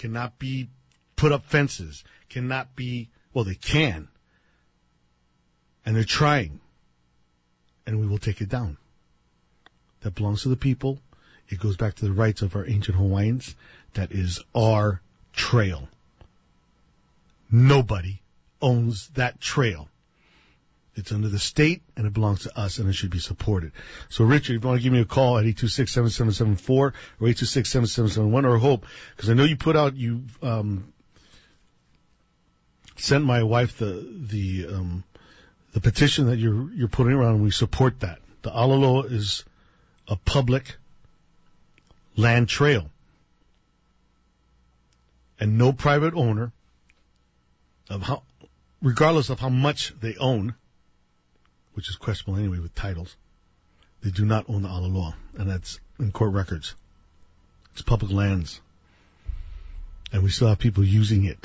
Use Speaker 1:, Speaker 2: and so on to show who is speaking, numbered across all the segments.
Speaker 1: cannot be put up fences, cannot be, well, they can. And they're trying. And we will take it down. That belongs to the people. It goes back to the rights of our ancient Hawaiians. That is our trail. Nobody owns that trail. It's under the state, and it belongs to us, and it should be supported. So, Richard, if you want to give me a call at 826-7774 or 826-7771 or Hope, because I know you put out, you sent my wife the petition that you're putting around, and we support that. The Alaloa is a public land trail, and no private owner, regardless of how much they own, which is questionable anyway with titles, they do not own the Alaloa, and that's in court records. It's public lands, and we still have people using it,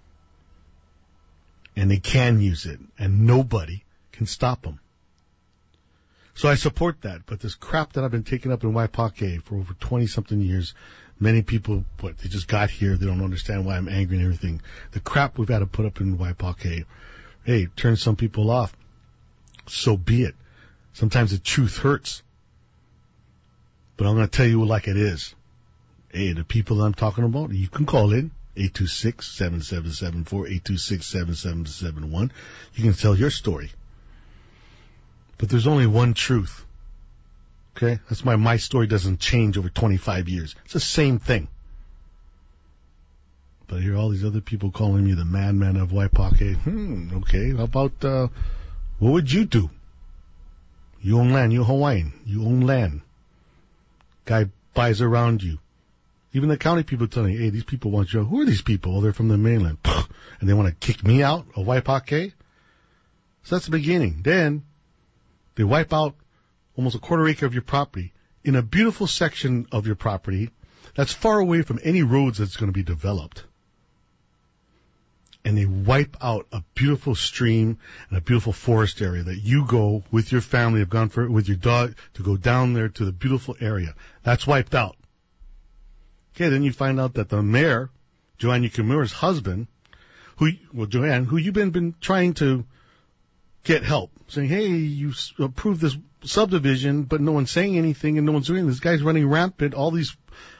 Speaker 1: and they can use it, and nobody can stop them. So I support that, but this crap that I've been taking up in Waipaque for over 20-something years, many people, they just got here, they don't understand why I'm angry and everything. The crap we've had to put up in Waipaque, hey, turn some people off. So be it. Sometimes the truth hurts. But I'm going to tell you like it is. Hey, the people that I'm talking about, you can call in, 826-7774, 826-7771. You can tell your story. But there's only one truth. Okay? That's why my story doesn't change over 25 years. It's the same thing. But I hear all these other people calling me the madman of Waipaque. Okay. How about, what would you do? You own land. You're Hawaiian. You own land. Guy buys around you. Even the county people telling you, hey, these people want you. Who are these people? Oh, they're from the mainland. And they want to kick me out of Waipaque? So that's the beginning. Then they wipe out almost a quarter acre of your property in a beautiful section of your property that's far away from any roads that's going to be developed. And they wipe out a beautiful stream and a beautiful forest area that you go with your family, have gone for with your dog to go down there to the beautiful area. That's wiped out. Okay, then you find out that the mayor, Joanne Yukimura's husband, Joanne, who you've been trying to get help, saying, hey, you approved this subdivision, but no one's saying anything and no one's doing it. This guy's running rampant. All these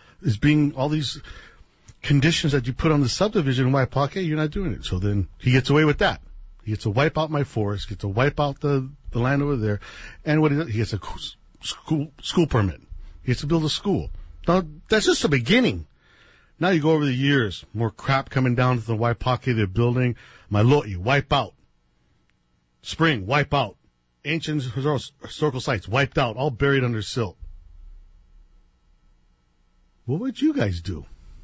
Speaker 1: conditions that you put on the subdivision in Waipaque, you're not doing it. So then he gets away with that. He gets to wipe out my forest, gets to wipe out the land over there, and what he gets a school permit. He gets to build a school. Now, that's just the beginning. Now you go over the years, more crap coming down to the Waipaque they're building. Mailoi, wipe out. Spring, wipe out. Ancient historical sites, wiped out, all buried under silt. What would you guys do?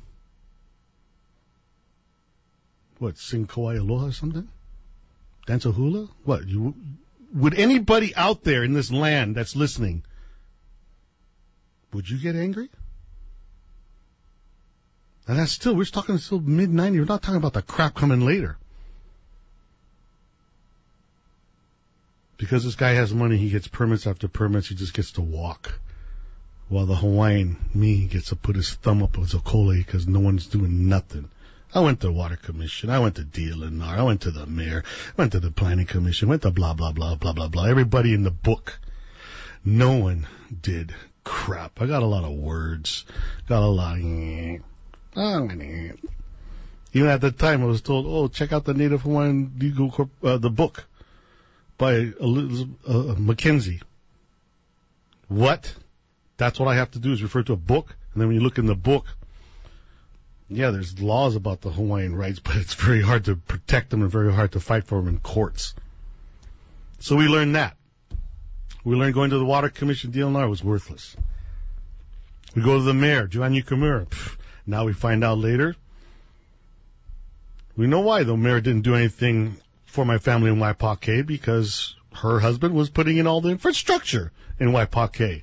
Speaker 1: What, sing Kauai Aloha or something? Dance a hula? What, would anybody out there in this land that's listening, would you get angry? And that's we're talking still mid-90s. We're not talking about the crap coming later. Because this guy has money, he gets permits after permits, he just gets to walk. While the Hawaiian, me, gets to put his thumb up with Zokole because no one's doing nothing. I went to the Water Commission. I went to DLNR. I went to the mayor. I went to the Planning Commission. Went to blah, blah, blah, blah, blah, blah. Everybody in the book. No one did crap. I got a lot of words. Got a lot of... Even at the time, I was told, check out the Native Hawaiian Legal the book by Mackenzie. What? That's what I have to do is refer to a book? And then when you look in the book, yeah, there's laws about the Hawaiian rights, but it's very hard to protect them and very hard to fight for them in courts. So we learned that. We learned going to the Water Commission, DLNR was worthless. We go to the mayor, Joanne Yukimura. Now we find out later. We know why the mayor didn't do anything for my family in Waipaque, because her husband was putting in all the infrastructure in Waipaque.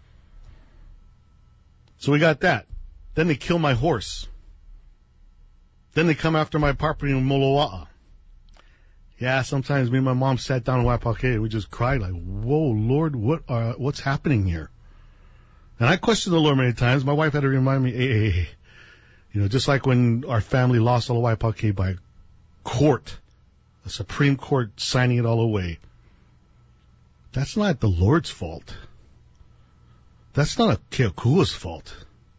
Speaker 1: So we got that. Then they kill my horse. Then they come after my property in Moloa'a. Yeah, sometimes me and my mom sat down in Waipaque and we just cried like, whoa, Lord, what's happening here? And I questioned the Lord many times. My wife had to remind me, hey, You know, just like when our family lost all of Waipaque by court, the Supreme Court signing it all away. That's not the Lord's fault. That's not a Keokua's fault.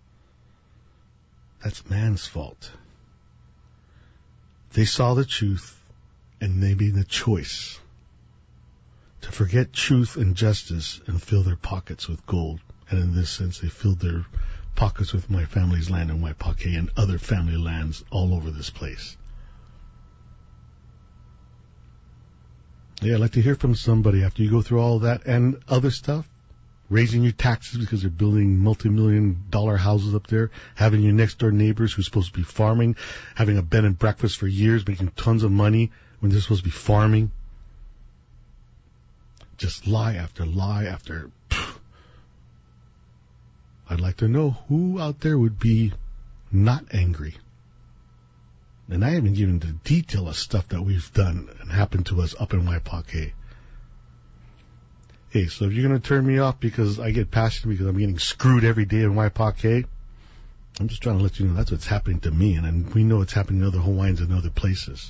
Speaker 1: That's man's fault. They saw the truth and they made the choice to forget truth and justice and fill their pockets with gold. And in this sense, they filled their pockets with my family's land in Waipaque and other family lands all over this place. Yeah, I'd like to hear from somebody after you go through all that and other stuff. Raising your taxes because they're building multi-million-dollar houses up there, having your next-door neighbors who's supposed to be farming, having a bed and breakfast for years, making tons of money when they're supposed to be farming. Just lie after lie after... I'd like to know who out there would be not angry. And I haven't given the detail of stuff that we've done and happened to us up in Waipaque. Hey, so if you're going to turn me off because I get passionate because I'm getting screwed every day in Waipaque, I'm just trying to let you know that's what's happening to me, and we know it's happening to other Hawaiians in other places.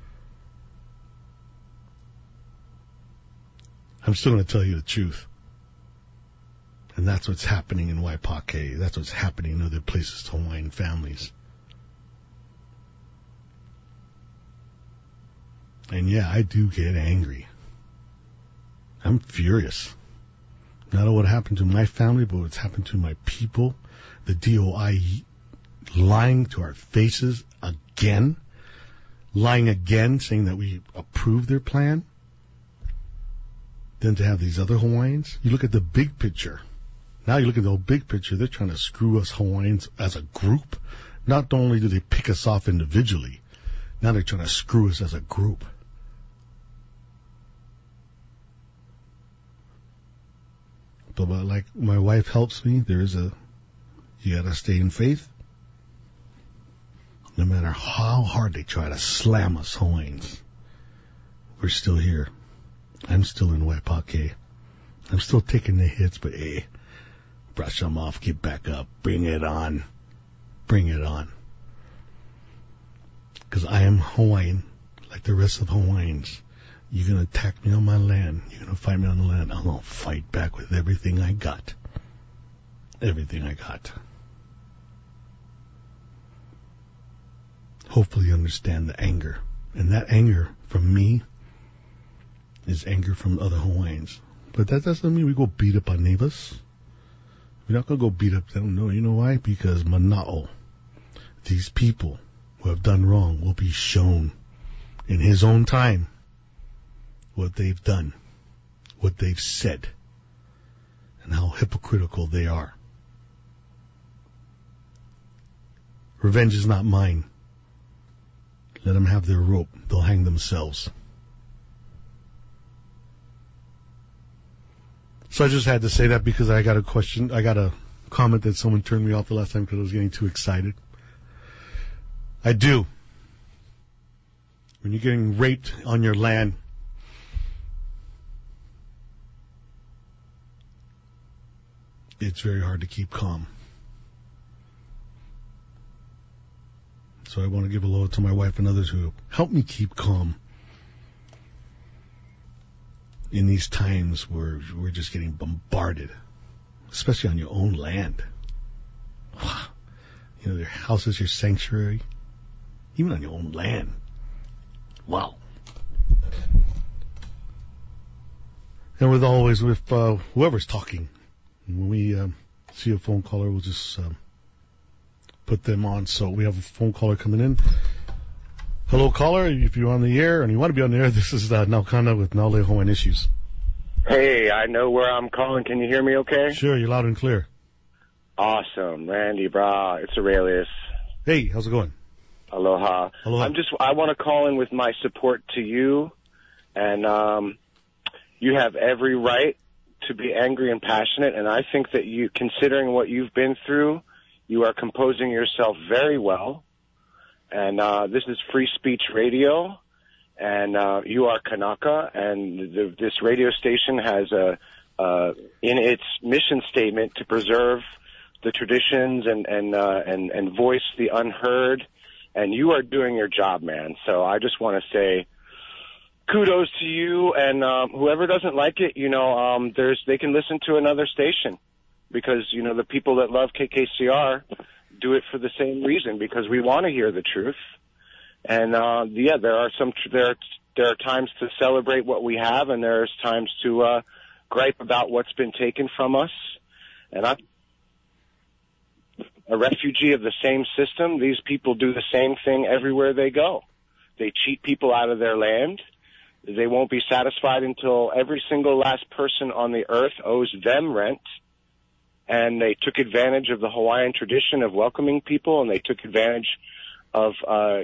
Speaker 1: I'm still going to tell you the truth. And that's what's happening in Waipaque. That's what's happening in other places to Hawaiian families. And yeah, I do get angry. I'm furious. Not at what happened to my family, but what's happened to my people. The DOI lying to our faces again. Lying again, saying that we approve their plan. Then to have these other Hawaiians. You look at the big picture. Now you look at the big picture. They're trying to screw us Hawaiians as a group. Not only do they pick us off individually, now they're trying to screw us as a group. But like my wife helps me, you gotta stay in faith. No matter how hard they try to slam us Hawaiians, we're still here. I'm still in Waipaque. I'm still taking the hits, but hey, brush them off, get back up, bring it on. Bring it on. Because I am Hawaiian, like the rest of Hawaiians. You're going to attack me on my land. You're going to fight me on the land. I'm going to fight back with everything I got. Everything I got. Hopefully you understand the anger. And that anger from me is anger from other Hawaiians. But that doesn't mean we go beat up our neighbors. We're not going to go beat up them. No, you know why? Because Mana'o, these people who have done wrong, will be shown in his own time what they've done, what they've said, and how hypocritical they are. Revenge is not mine. Let them have their rope. They'll hang themselves. So I just had to say that because I got a comment that someone turned me off the last time because I was getting too excited. I do. When you're getting raped on your land, it's very hard to keep calm. So I want to give a hello to my wife and others who help me keep calm in these times where we're just getting bombarded, especially on your own land. You know, your house is your sanctuary, even on your own land. Wow. And with whoever's talking, when we see a phone caller, we'll just put them on. So we have a phone caller coming in. Hello, caller. If you're on the air and you want to be on the air, this is Naukana with Naule Hawaiian Issues.
Speaker 2: Hey, I know where I'm calling. Can you hear me okay?
Speaker 1: Sure, you're loud and clear.
Speaker 2: Awesome. Randy, brah. It's Aurelius.
Speaker 1: Hey, how's it going?
Speaker 2: Aloha.
Speaker 1: Aloha.
Speaker 2: I want to call in with my support to you, and you have every right to be angry and passionate, and I think that you, considering what you've been through, you are composing yourself very well. And this is Free Speech Radio, and you are Kanaka, and this radio station has in its mission statement to preserve the traditions and voice the unheard. And you are doing your job, man. So I just want to say kudos to you, and whoever doesn't like it, they can listen to another station, because the people that love KKCR do it for the same reason, because we want to hear the truth. And there are times to celebrate what we have, and there's times to gripe about what's been taken from us. And I'm a refugee of the same system. These people do the same thing everywhere they go. They cheat people out of their land. They won't be satisfied until every single last person on the earth owes them rent. And they took advantage of the Hawaiian tradition of welcoming people, and they took advantage of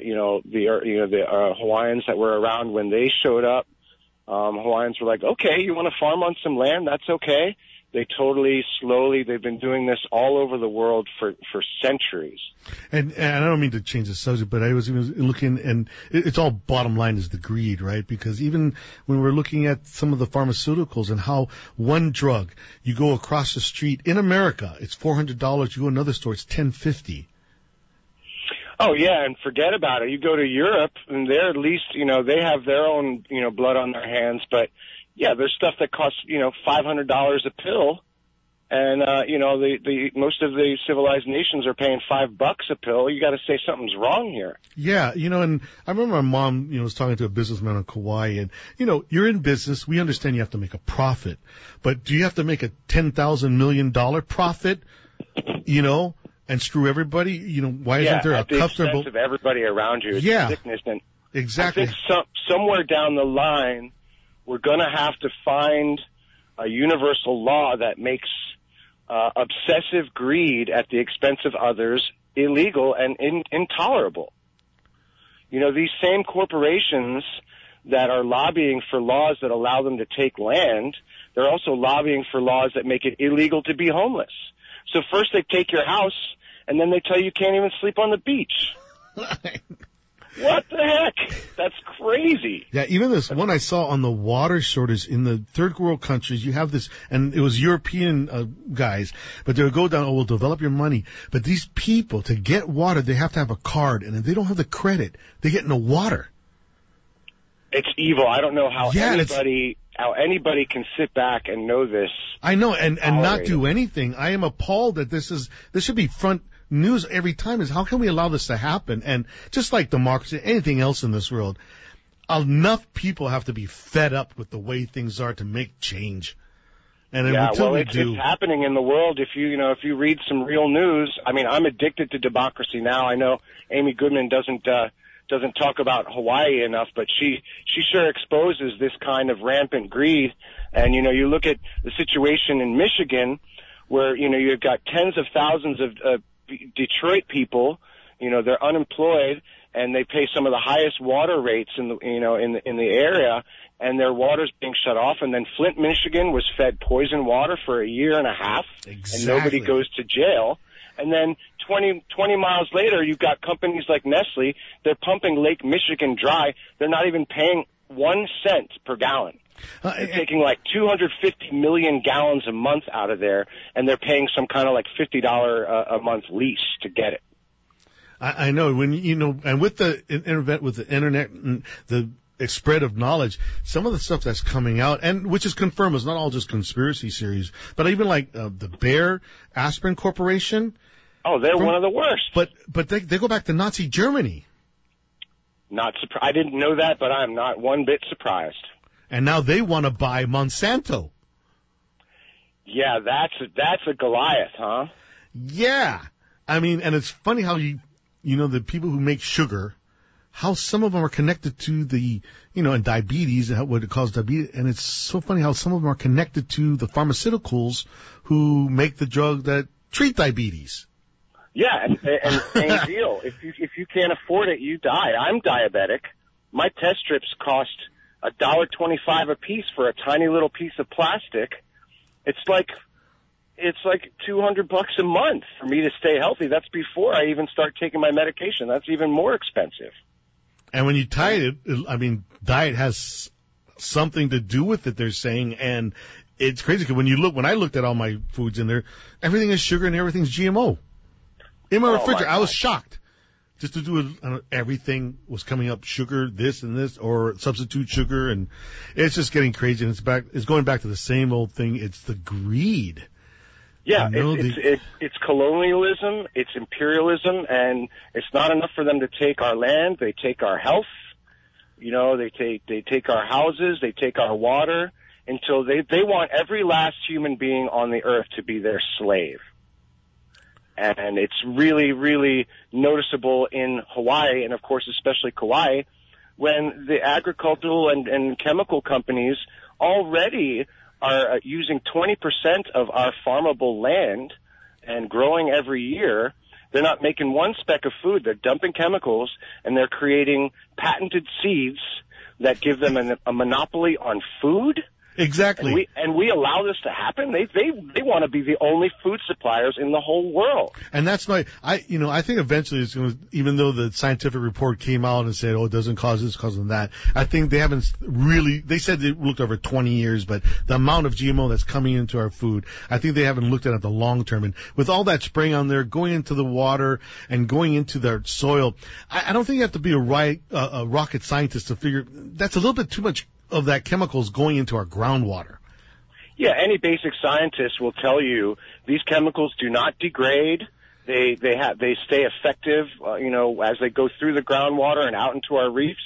Speaker 2: the Hawaiians that were around when they showed up. Hawaiians were like, okay, you want to farm on some land? That's okay. They they've been doing this all over the world for centuries.
Speaker 1: And I don't mean to change the subject, but I was looking, and it's all bottom line is the greed, right? Because even when we're looking at some of the pharmaceuticals and how one drug, you go across the street in America, it's $400. You go to another store, it's $10.50.
Speaker 2: Oh yeah, and forget about it. You go to Europe, and they're at least, they have their own, blood on their hands, but yeah, there's stuff that costs, $500 a pill, and the most of the civilized nations are paying $5 a pill. You got to say something's wrong here.
Speaker 1: Yeah, and I remember my mom, was talking to a businessman on Kauai, and you're in business. We understand you have to make a profit, but do you have to make a $10,000 million profit? And screw everybody? Why isn't there a comfortable?
Speaker 2: At the expense of everybody around you. It's sickness. And
Speaker 1: exactly.
Speaker 2: I think somewhere down the line, we're going to have to find a universal law that makes obsessive greed at the expense of others illegal and intolerable. These same corporations that are lobbying for laws that allow them to take land, they're also lobbying for laws that make it illegal to be homeless. So first they take your house, and then they tell you can't even sleep on the beach. What the heck? That's crazy.
Speaker 1: Yeah, even this one I saw on the water shortage in the third world countries, you have this, and it was European guys, but they would go down, we'll develop your money. But these people, to get water, they have to have a card, and if they don't have the credit, they get no water.
Speaker 2: It's evil. I don't know how anybody can sit back and know this.
Speaker 1: I know, and not do anything. I am appalled that this should be front news every time, is how can we allow this to happen? And just like democracy, anything else in this world, enough people have to be fed up with the way things are to make change. And it's happening in the world. If you read some real news, I mean, I'm addicted to democracy now. I know Amy Goodman doesn't talk about Hawaii enough, but she sure exposes this kind of rampant greed. And, you look at the situation in Michigan where, you've got tens of thousands of Detroit people, they're unemployed, and they pay some of the highest water rates in the area, and their water's being shut off. And then Flint, Michigan was fed poison water for a year and a half, and nobody goes to jail. And then 20 miles later, you've got companies like Nestle. They're pumping Lake Michigan dry. They're not even paying 1 cent per gallon. They're taking like 250 million gallons a month out of there, and they're paying some kind of like $50 a month lease to get it. I know when and with the internet and the spread of knowledge, some of the stuff that's coming out, and which is confirmed, it's not all just conspiracy series, but even like the Bayer Aspirin Corporation.
Speaker 2: Oh, they're one of the worst.
Speaker 1: But they go back to Nazi Germany.
Speaker 2: I didn't know that, but I'm not one bit surprised.
Speaker 1: And now they want to buy Monsanto.
Speaker 2: Yeah, that's a Goliath, huh?
Speaker 1: Yeah. I mean, and it's funny how the people who make sugar, how some of them are connected to the, and diabetes, what it causes diabetes. And it's so funny how some of them are connected to the pharmaceuticals who make the drug that treat diabetes.
Speaker 2: Yeah, and same deal. If you can't afford it, you die. I'm diabetic. My test strips cost $1.25 a piece for a tiny little piece of plastic. It's like $200 a month for me to stay healthy. That's before I even start taking my medication. That's even more expensive.
Speaker 1: And when you tie it, I mean, diet has something to do with it, they're saying, and it's crazy because when I looked at all my foods in there, everything is sugar and everything's GMO. In my refrigerator, I was shocked. Just to do everything was coming up sugar, this and this, or substitute sugar, and it's just getting crazy. And it's going back to the same old thing. It's the greed.
Speaker 2: Yeah, it's colonialism, it's imperialism, and it's not enough for them to take our land. They take our health. You know, they take our houses, they take our water, until they want every last human being on the earth to be their slave. And it's really, really noticeable in Hawaii, and of course especially Kauai, when the agricultural and chemical companies already are using 20% of our farmable land and growing every year. They're not making one speck of food. They're dumping chemicals, and they're creating patented seeds that give them a monopoly on food.
Speaker 1: Exactly.
Speaker 2: And we allow this to happen. They want to be the only food suppliers in the whole world.
Speaker 1: And that's I think eventually it's going to, even though the scientific report came out and said, it doesn't cause this, causing that, I think they haven't really, they said they looked over 20 years, but the amount of GMO that's coming into our food, I think they haven't looked at it the long term. And with all that spraying on there, going into the water and going into their soil, I don't think you have to be a rocket scientist to figure, that's a little bit too much of that chemicals going into our groundwater.
Speaker 2: Yeah, any basic scientist will tell you these chemicals do not degrade. They stay effective, as they go through the groundwater and out into our reefs.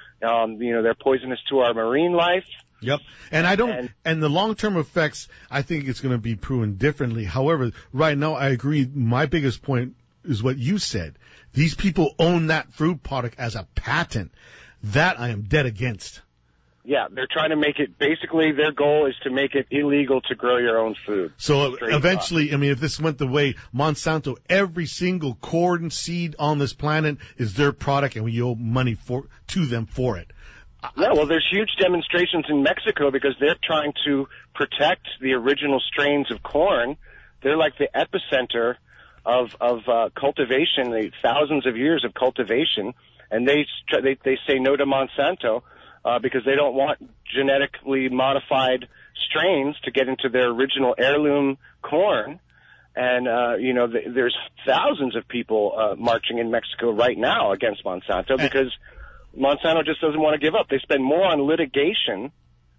Speaker 2: They're poisonous to our marine life.
Speaker 1: Yep. And the long-term effects, I think it's going to be proven differently. However, right now I agree. My biggest point is what you said. These people own that food product as a patent. That I am dead against.
Speaker 2: Yeah, they're trying to make it, basically their goal is to make it illegal to grow your own food.
Speaker 1: So eventually, if this went the way Monsanto, every single corn seed on this planet is their product, and we owe money to them for it.
Speaker 2: Yeah, well, there's huge demonstrations in Mexico because they're trying to protect the original strains of corn. They're like the epicenter of cultivation, the thousands of years of cultivation, and they say no to Monsanto. Because they don't want genetically modified strains to get into their original heirloom corn. And, there's thousands of people marching in Mexico right now against Monsanto because Monsanto just doesn't want to give up. They spend more on litigation,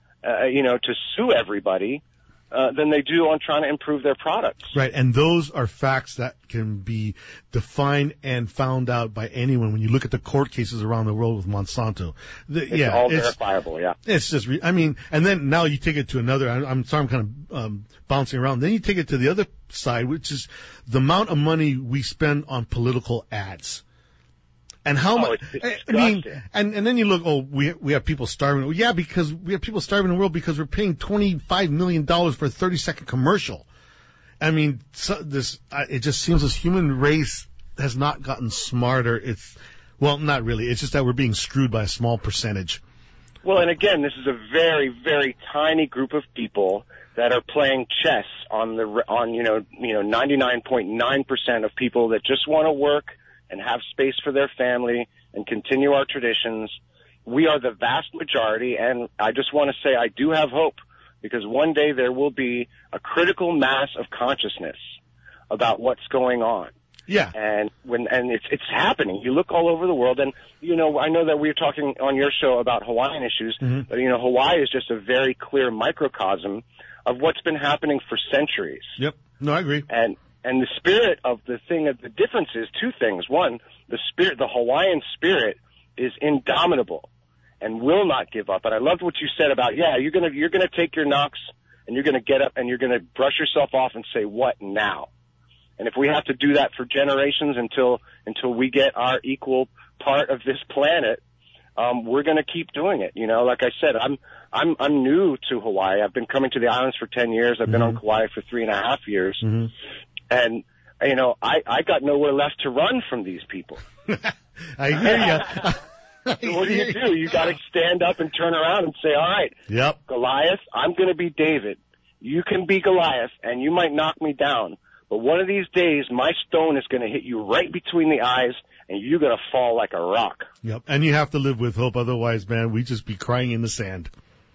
Speaker 2: to sue everybody than they do on trying to improve their products.
Speaker 1: Right, and those are facts that can be defined and found out by anyone when you look at the court cases around the world with Monsanto.
Speaker 2: It's all verifiable, yeah.
Speaker 1: It's just, and then now you take it to another, I'm sorry I'm kind of bouncing around. Then you take it to the other side, which is the amount of money we spend on political ads. And how much, and then you look, we have people starving. Well, yeah, because we have people starving in the world because we're paying $25 million for a 30-second commercial. It just seems this human race has not gotten smarter. Not really. It's just that we're being screwed by a small percentage.
Speaker 2: Well, and again, this is a very, very tiny group of people that are playing chess on 99.9% of people that just want to work and have space for their family and continue our traditions. We are the vast majority, and I just want to say I do have hope because one day there will be a critical mass of consciousness about what's going on.
Speaker 1: Yeah.
Speaker 2: And it's happening. You look all over the world, and I know that we're talking on your show about Hawaiian issues, but Hawaii is just a very clear microcosm of what's been happening for centuries.
Speaker 1: Yep. No, I agree.
Speaker 2: And the spirit of the difference is two things. One, the Hawaiian spirit is indomitable and will not give up. And I loved what you said about, you're gonna take your knocks and you're gonna get up and you're gonna brush yourself off and say, what now? And if we have to do that for generations until we get our equal part of this planet, we're gonna keep doing it. Like I said, I'm new to Hawaii. I've been coming to the islands for 10 years. I've been on Kauai for 3.5 years. Mm-hmm. And, I got nowhere left to run from these people.
Speaker 1: I hear you.
Speaker 2: So what do? You got to stand up and turn around and say, all right,
Speaker 1: yep.
Speaker 2: Goliath, I'm going to be David. You can be Goliath, and you might knock me down. But one of these days, my stone is going to hit you right between the eyes, and you're going to fall like a rock.
Speaker 1: Yep. And you have to live with hope. Otherwise, man, we just be crying in the sand.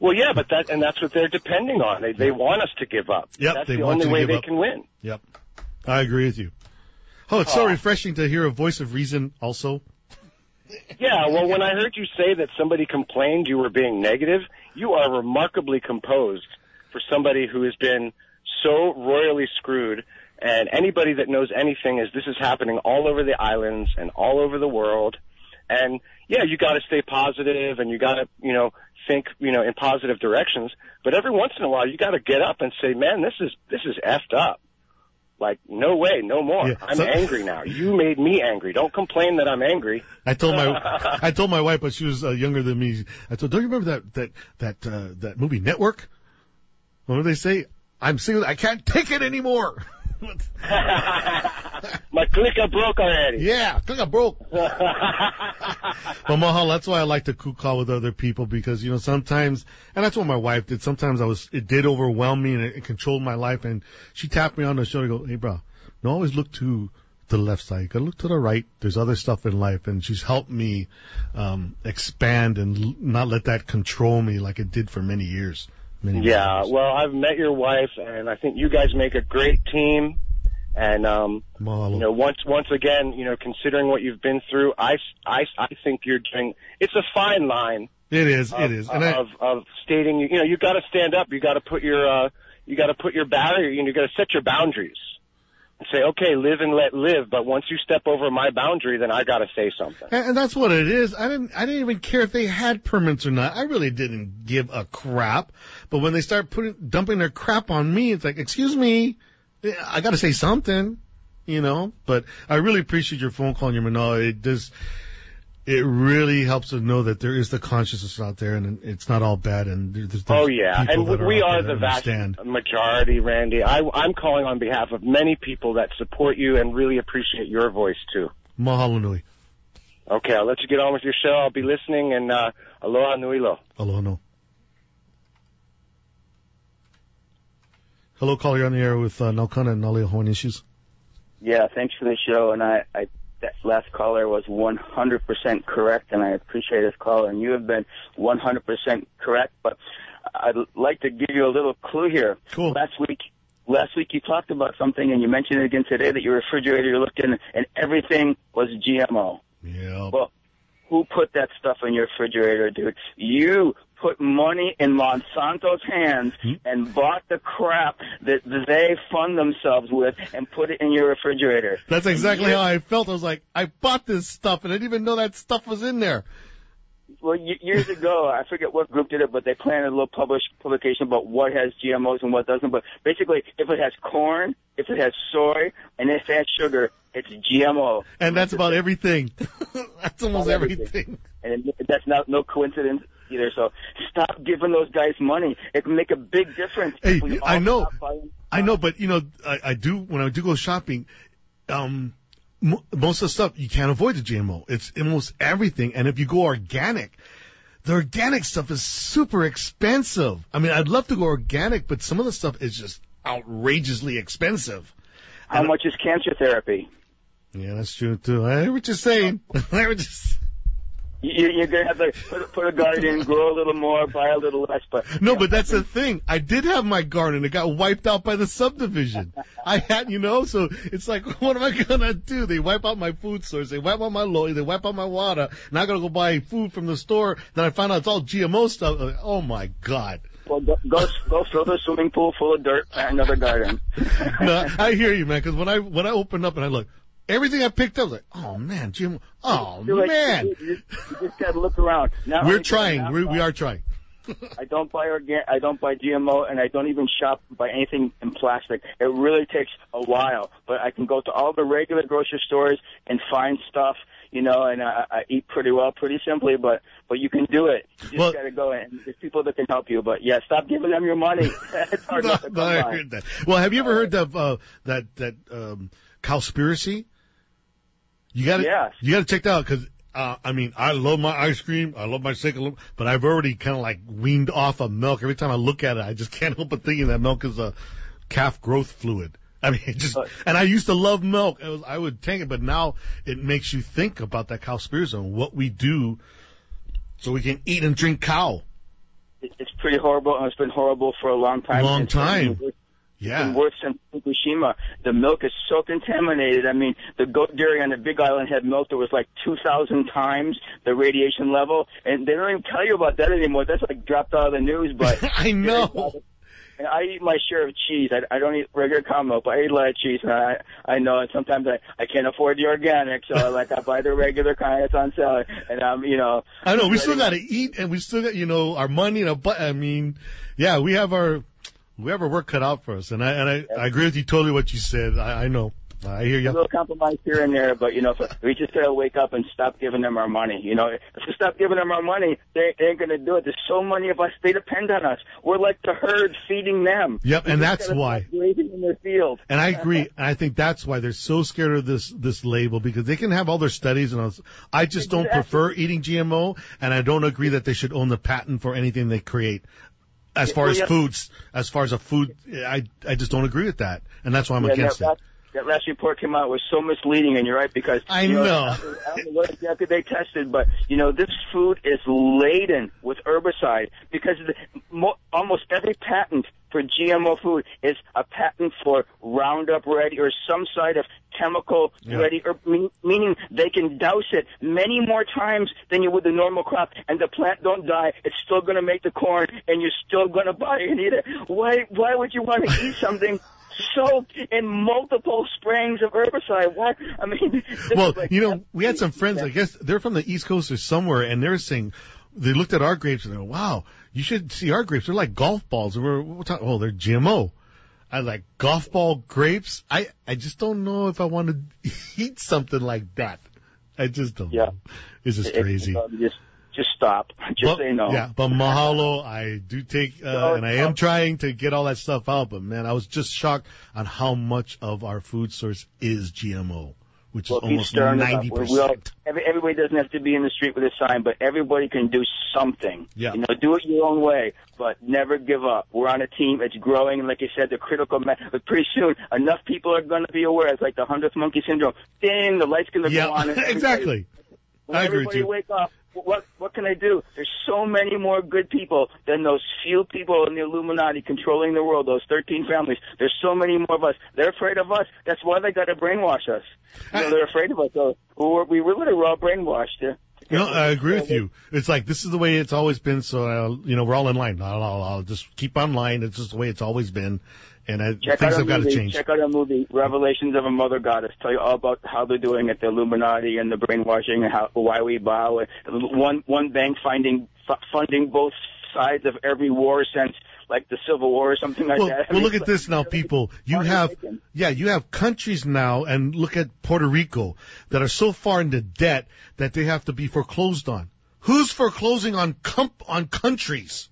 Speaker 2: Well, yeah, but that's what they're depending on. They want us to give up.
Speaker 1: Yep,
Speaker 2: that's
Speaker 1: they
Speaker 2: the
Speaker 1: want
Speaker 2: only
Speaker 1: you to
Speaker 2: way
Speaker 1: give
Speaker 2: they
Speaker 1: up.
Speaker 2: can win.
Speaker 1: Yep. I agree with you. Oh, it's so refreshing to hear a voice of reason also.
Speaker 2: Yeah, well, when I heard you say that somebody complained you were being negative, you are remarkably composed for somebody who has been so royally screwed. And anybody that knows anything is this is happening all over the islands and all over the world. And yeah, you got to stay positive and you got to, think, in positive directions. But every once in a while, you got to get up and say, man, this is effed up. Like, no way, no more.
Speaker 1: Yeah,
Speaker 2: I'm angry now. You made me angry. Don't complain that I'm angry.
Speaker 1: I told my wife, but she was younger than me. I told, don't you remember that movie Network? What do they say? I'm single. I can't take it anymore.
Speaker 2: My clicker broke already.
Speaker 1: Yeah, clicker broke. Well, Mahal, that's why I like to call with other people because, sometimes, and that's what my wife did. Sometimes it did overwhelm me and it controlled my life. And she tapped me on the shoulder and go, hey, bro, don't always look to the left side. You gotta look to the right. There's other stuff in life. And she's helped me, expand and not let that control me like it did for many years.
Speaker 2: Yeah, well, I've met your wife, and I think you guys make a great team. And once again, considering what you've been through, I think you're doing. It's a fine line.
Speaker 1: It is.
Speaker 2: Of stating, you got to stand up. You got to put your barrier. You got to set your boundaries. And say, okay, live and let live. But once you step over my boundary, then I got to say something.
Speaker 1: And that's what it is. I didn't even care if they had permits or not. I really didn't give a crap. But when they start dumping their crap on me, it's like, excuse me, I got to say something, But I really appreciate your phone call and your Manila. It really helps to know that there is the consciousness out there, and it's not all bad. And there's
Speaker 2: and we are the vast
Speaker 1: understand.
Speaker 2: Majority, Randy. I'm calling on behalf of many people that support you and really appreciate your voice too.
Speaker 1: Mahalo nui.
Speaker 2: Okay, I'll let you get on with your show. I'll be listening, and aloha nui lo.
Speaker 1: Aloha no. Hello, caller, you're on the air with Naukana and Naleo Hawaiian Issues.
Speaker 3: Yeah, thanks for the show, and that last caller was 100% correct, and I appreciate his call, and you have been 100% correct, but I'd like to give you a little clue here.
Speaker 1: Cool.
Speaker 3: Last week you talked about something, and you mentioned it again today, that your refrigerator you looked in, and everything was GMO.
Speaker 1: Yeah.
Speaker 3: Well, who put that stuff in your refrigerator, dude? You put money in Monsanto's hands and bought the crap that they fund themselves with and put it in your refrigerator.
Speaker 1: That's exactly how I felt. I was like, I bought this stuff and I didn't even know that stuff was in there.
Speaker 3: Well, years ago, I forget what group did it, but they planned a little publication about what has GMOs and what doesn't. But basically, if it has corn, if it has soy, and if it has sugar, it's GMO.
Speaker 1: And that's about everything. That's almost everything.
Speaker 3: And that's no coincidence either. So stop giving those guys money. It can make a big difference.
Speaker 1: Hey, I know, but I do, when I do go shopping, most of the stuff, you can't avoid the GMO. It's almost everything. And if you go organic, the organic stuff is super expensive. I mean, I'd love to go organic, but some of the stuff is just outrageously expensive.
Speaker 3: How much is cancer therapy?
Speaker 1: Yeah, that's true too. I hear what you're saying.
Speaker 3: You're going to have to put a garden in, grow a little more, buy a little less.
Speaker 1: No, but that's the thing. I did have my garden. It got wiped out by the subdivision. I had, so it's like, what am I going to do? They wipe out my food source. They wipe out my loy. They wipe out my water. Now I got to go buy food from the store. Then I find out it's all GMO stuff. Like, oh, my God.
Speaker 3: Well, go fill the swimming pool full of dirt and another garden.
Speaker 1: No, I hear you, man, because when I open up and I look, everything I picked up, like, oh man, Jim, oh man.
Speaker 3: You just gotta look around. Now,
Speaker 1: We're trying. We are trying.
Speaker 3: I don't buy I don't buy GMO, and I don't even shop buy anything in plastic. It really takes a while, but I can go to all the regular grocery stores and find stuff, and I eat pretty well, pretty simply, but you can do it. You just gotta go, and there's people that can help you. But yeah, stop giving them your money. It's hard enough to come by.
Speaker 1: I heard that. Well, have you ever heard of that cowspiracy? You gotta check that out because, I love my ice cream. I love my Sicko, but I've already kind of like weaned off of milk. Every time I look at it, I just can't help but thinking that milk is a calf growth fluid. I mean, and I used to love milk. I would take it, but now it makes you think about that cowspiracy and what we do so we can eat and drink cow.
Speaker 3: it's pretty horrible, and it's been horrible for a long time.
Speaker 1: Long time.
Speaker 3: It's been worse than Fukushima. The milk is so contaminated. I mean, the goat dairy on the Big Island had milk that was like 2,000 times the radiation level, and they don't even tell you about that anymore. That's like dropped out of the news. But
Speaker 1: I know.
Speaker 3: And I eat my share of cheese. I don't eat regular cow milk, but I eat a lot of cheese. And I know, and sometimes I can't afford the organic, so I buy the regular kind that's on sale. And
Speaker 1: I know we still got to eat, and we still got our money. But I mean, yeah, we have our work cut out for us. And I agree with you totally what you said. I know. I hear you.
Speaker 3: A little compromise here and there, but we just gotta wake up and stop giving them our money. If we stop giving them our money, they ain't gonna do it. There's so many of us; they depend on us. We're like the herd feeding them.
Speaker 1: Yep, and that's why.
Speaker 3: Grazing in their field.
Speaker 1: And I agree. And I think that's why they're so scared of this label, because they can have all their studies and all. I just don't prefer eating GMO, and I don't agree that they should own the patent for anything they create. As far as foods, as far as a food, I just don't agree with that, and that's why I'm against it.
Speaker 3: That last report came out was so misleading, and you're right, because
Speaker 1: I know.
Speaker 3: I don't know what exactly they tested, but this food is laden with herbicide, because almost every patent for GMO food is a patent for Roundup Ready or some side of chemical ready, meaning they can douse it many more times than you would the normal crop, and the plant don't die. It's still going to make the corn, and you're still going to buy it and eat it. Why would you want to eat something soaked in multiple sprayings of herbicide? What? I mean,
Speaker 1: well, we had some friends, I guess they're from the East Coast or somewhere, and they're saying, they looked at our grapes and they go, wow, you should see our grapes. They're like golf balls. And we're talking, they're GMO. I like golf ball grapes. I just don't know if I want to eat something like that. I just don't know. It's just crazy.
Speaker 3: Just stop. Just say no.
Speaker 1: Yeah, but mahalo, I do take, and I am trying to get all that stuff out, but man, I was just shocked on how much of our food source is GMO, which is almost 90%.
Speaker 3: Everybody doesn't have to be in the street with a sign, but everybody can do something.
Speaker 1: Yeah.
Speaker 3: Do it your own way, but never give up. We're on a team. It's growing, and like you said, the critical mass. But pretty soon, enough people are going to be aware. It's like the 100th monkey syndrome. Ding, the light's going to go on.
Speaker 1: Exactly. I agree with you.
Speaker 3: Wake up. What can I do? There's so many more good people than those few people in the Illuminati controlling the world, those 13 families. There's so many more of us. They're afraid of us. That's why they got to brainwash us. They're afraid of us. So we really were all brainwashed.
Speaker 1: I agree with you. It's like, this is the way it's always been, so, we're all in line. I'll just keep on line. It's just the way it's always been. And things have got to change.
Speaker 3: Check out our movie, Revelations of a Mother Goddess. Tell you all about how they're doing it, the Illuminati and the brainwashing, and why we bow. One bank funding both sides of every war since like the Civil War or something like that.
Speaker 1: Well, look at this now, people. You have countries now, and look at Puerto Rico, that are so far into debt that they have to be foreclosed on. Who's foreclosing on countries?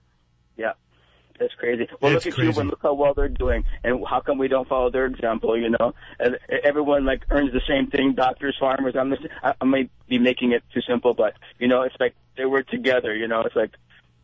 Speaker 3: Yeah. That's crazy. Well, look at Cuba and look how well they're doing, and how come we don't follow their example? And everyone earns the same thing. Doctors, farmers. I might be making it too simple, but it's like they work together. It's like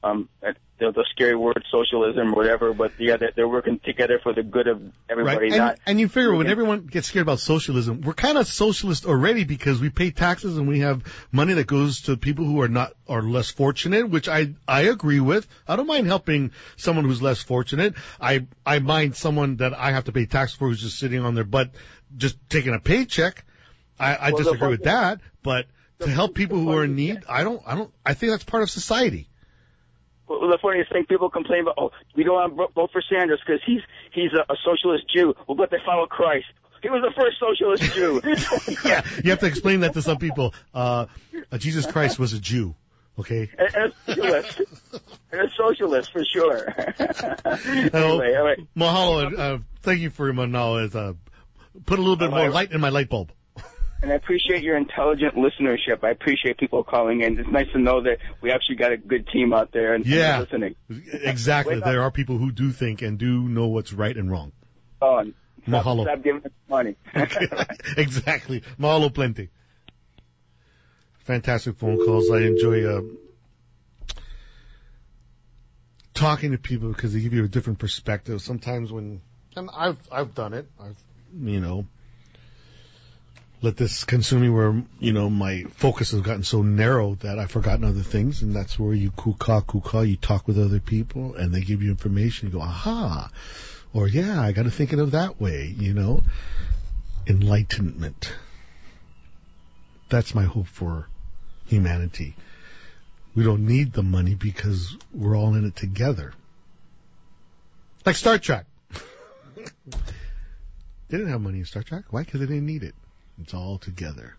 Speaker 3: the scary word socialism or whatever, but they're working together for the good of everybody.
Speaker 1: Right. And you figure when everyone gets scared about socialism, we're kind of socialist already, because we pay taxes and we have money that goes to people who are less fortunate, which I agree with. I don't mind helping someone who's less fortunate. I mind someone that I have to pay tax for who's just sitting on their butt, just taking a paycheck. I disagree with that, but to help people who are in need, I think that's part of society.
Speaker 3: Well, the funniest thing, people complain about, we don't want to vote for Sanders because he's a socialist Jew. Well, but they follow Christ. He was the first socialist Jew.
Speaker 1: Yeah, you have to explain that to some people. Jesus Christ was a Jew, okay?
Speaker 3: And a socialist, for sure. Anyway, all right.
Speaker 1: Mahalo, thank you for your knowledge. Put a little bit more light in my light bulb.
Speaker 3: And I appreciate your intelligent listenership. I appreciate people calling in. It's nice to know that we actually got a good team out there and listening.
Speaker 1: Exactly. There are people who do think and do know what's right and wrong.
Speaker 3: Oh,
Speaker 1: mahalo.
Speaker 3: Stop giving us money.
Speaker 1: Exactly. Mahalo plenty. Fantastic phone calls. I enjoy talking to people because they give you a different perspective. Sometimes and I've done it. let this consume me where, my focus has gotten so narrow that I've forgotten other things. And that's where you kuka, you talk with other people and they give you information. You go, aha. Or, yeah, I got to think of it that way, Enlightenment. That's my hope for humanity. We don't need the money because we're all in it together. Like Star Trek. They didn't have money in Star Trek. Why? Because they didn't need it. It's all together.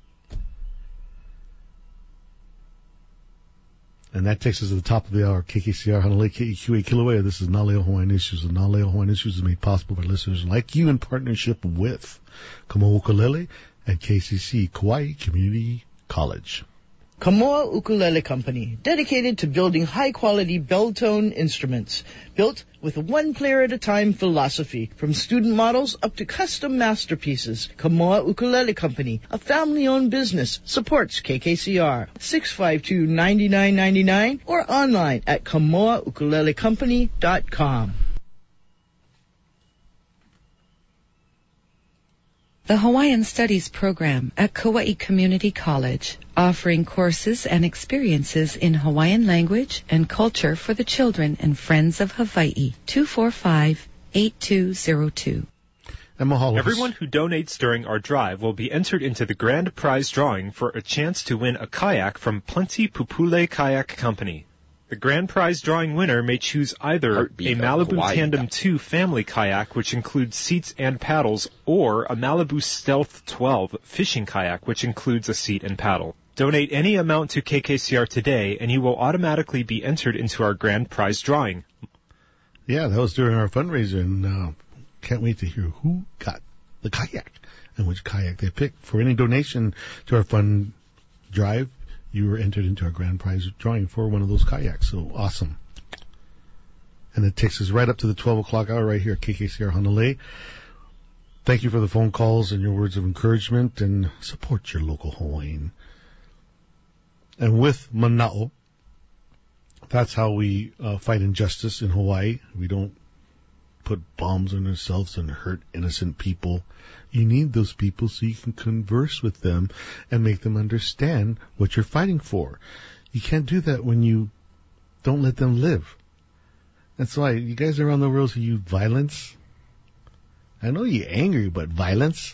Speaker 1: And that takes us to the top of the hour. KKCR, Hanalei, KEQA, Kilauea. This is Naleo Hawaiian Issues. And Naleo Hawaiian Issues is made possible by listeners like you in partnership with Kamoa Ukulele and KCC, Kauai Community College.
Speaker 4: Kamoa Ukulele Company, dedicated to building high-quality bell-tone instruments, built with a one-player-at-a-time philosophy. From student models up to custom masterpieces, Kamoa Ukulele Company, a family-owned business, supports KKCR. 652-9999 or online at KamoaUkuleleCompany.com.
Speaker 5: The Hawaiian Studies program at Kauai Community College, offering courses and experiences in Hawaiian language and culture for the children and friends of Hawaii. 245-8202.
Speaker 6: Everyone who donates during our drive will be entered into the grand prize drawing for a chance to win a kayak from Plenty Pupule Kayak Company. The grand prize drawing winner may choose either a Malibu Tandem 2 family kayak, which includes seats and paddles, or a Malibu Stealth 12 fishing kayak, which includes a seat and paddle. Donate any amount to KKCR today, and you will automatically be entered into our grand prize drawing.
Speaker 1: Yeah, that was during our fundraiser, and can't wait to hear who got the kayak and which kayak they picked. For any donation to our fund drive, you were entered into our grand prize drawing for one of those kayaks. So awesome. And it takes us right up to the 12 o'clock hour right here at KKCR Hanalei. Thank you for the phone calls and your words of encouragement, and support your local Hawaiian. And with Mana'o, that's how we fight injustice in Hawaii. We don't put bombs on ourselves and hurt innocent people. You need those people so you can converse with them and make them understand what you're fighting for. You can't do that when you don't let them live. That's why you guys around the world who use violence, I know you're angry, but violence,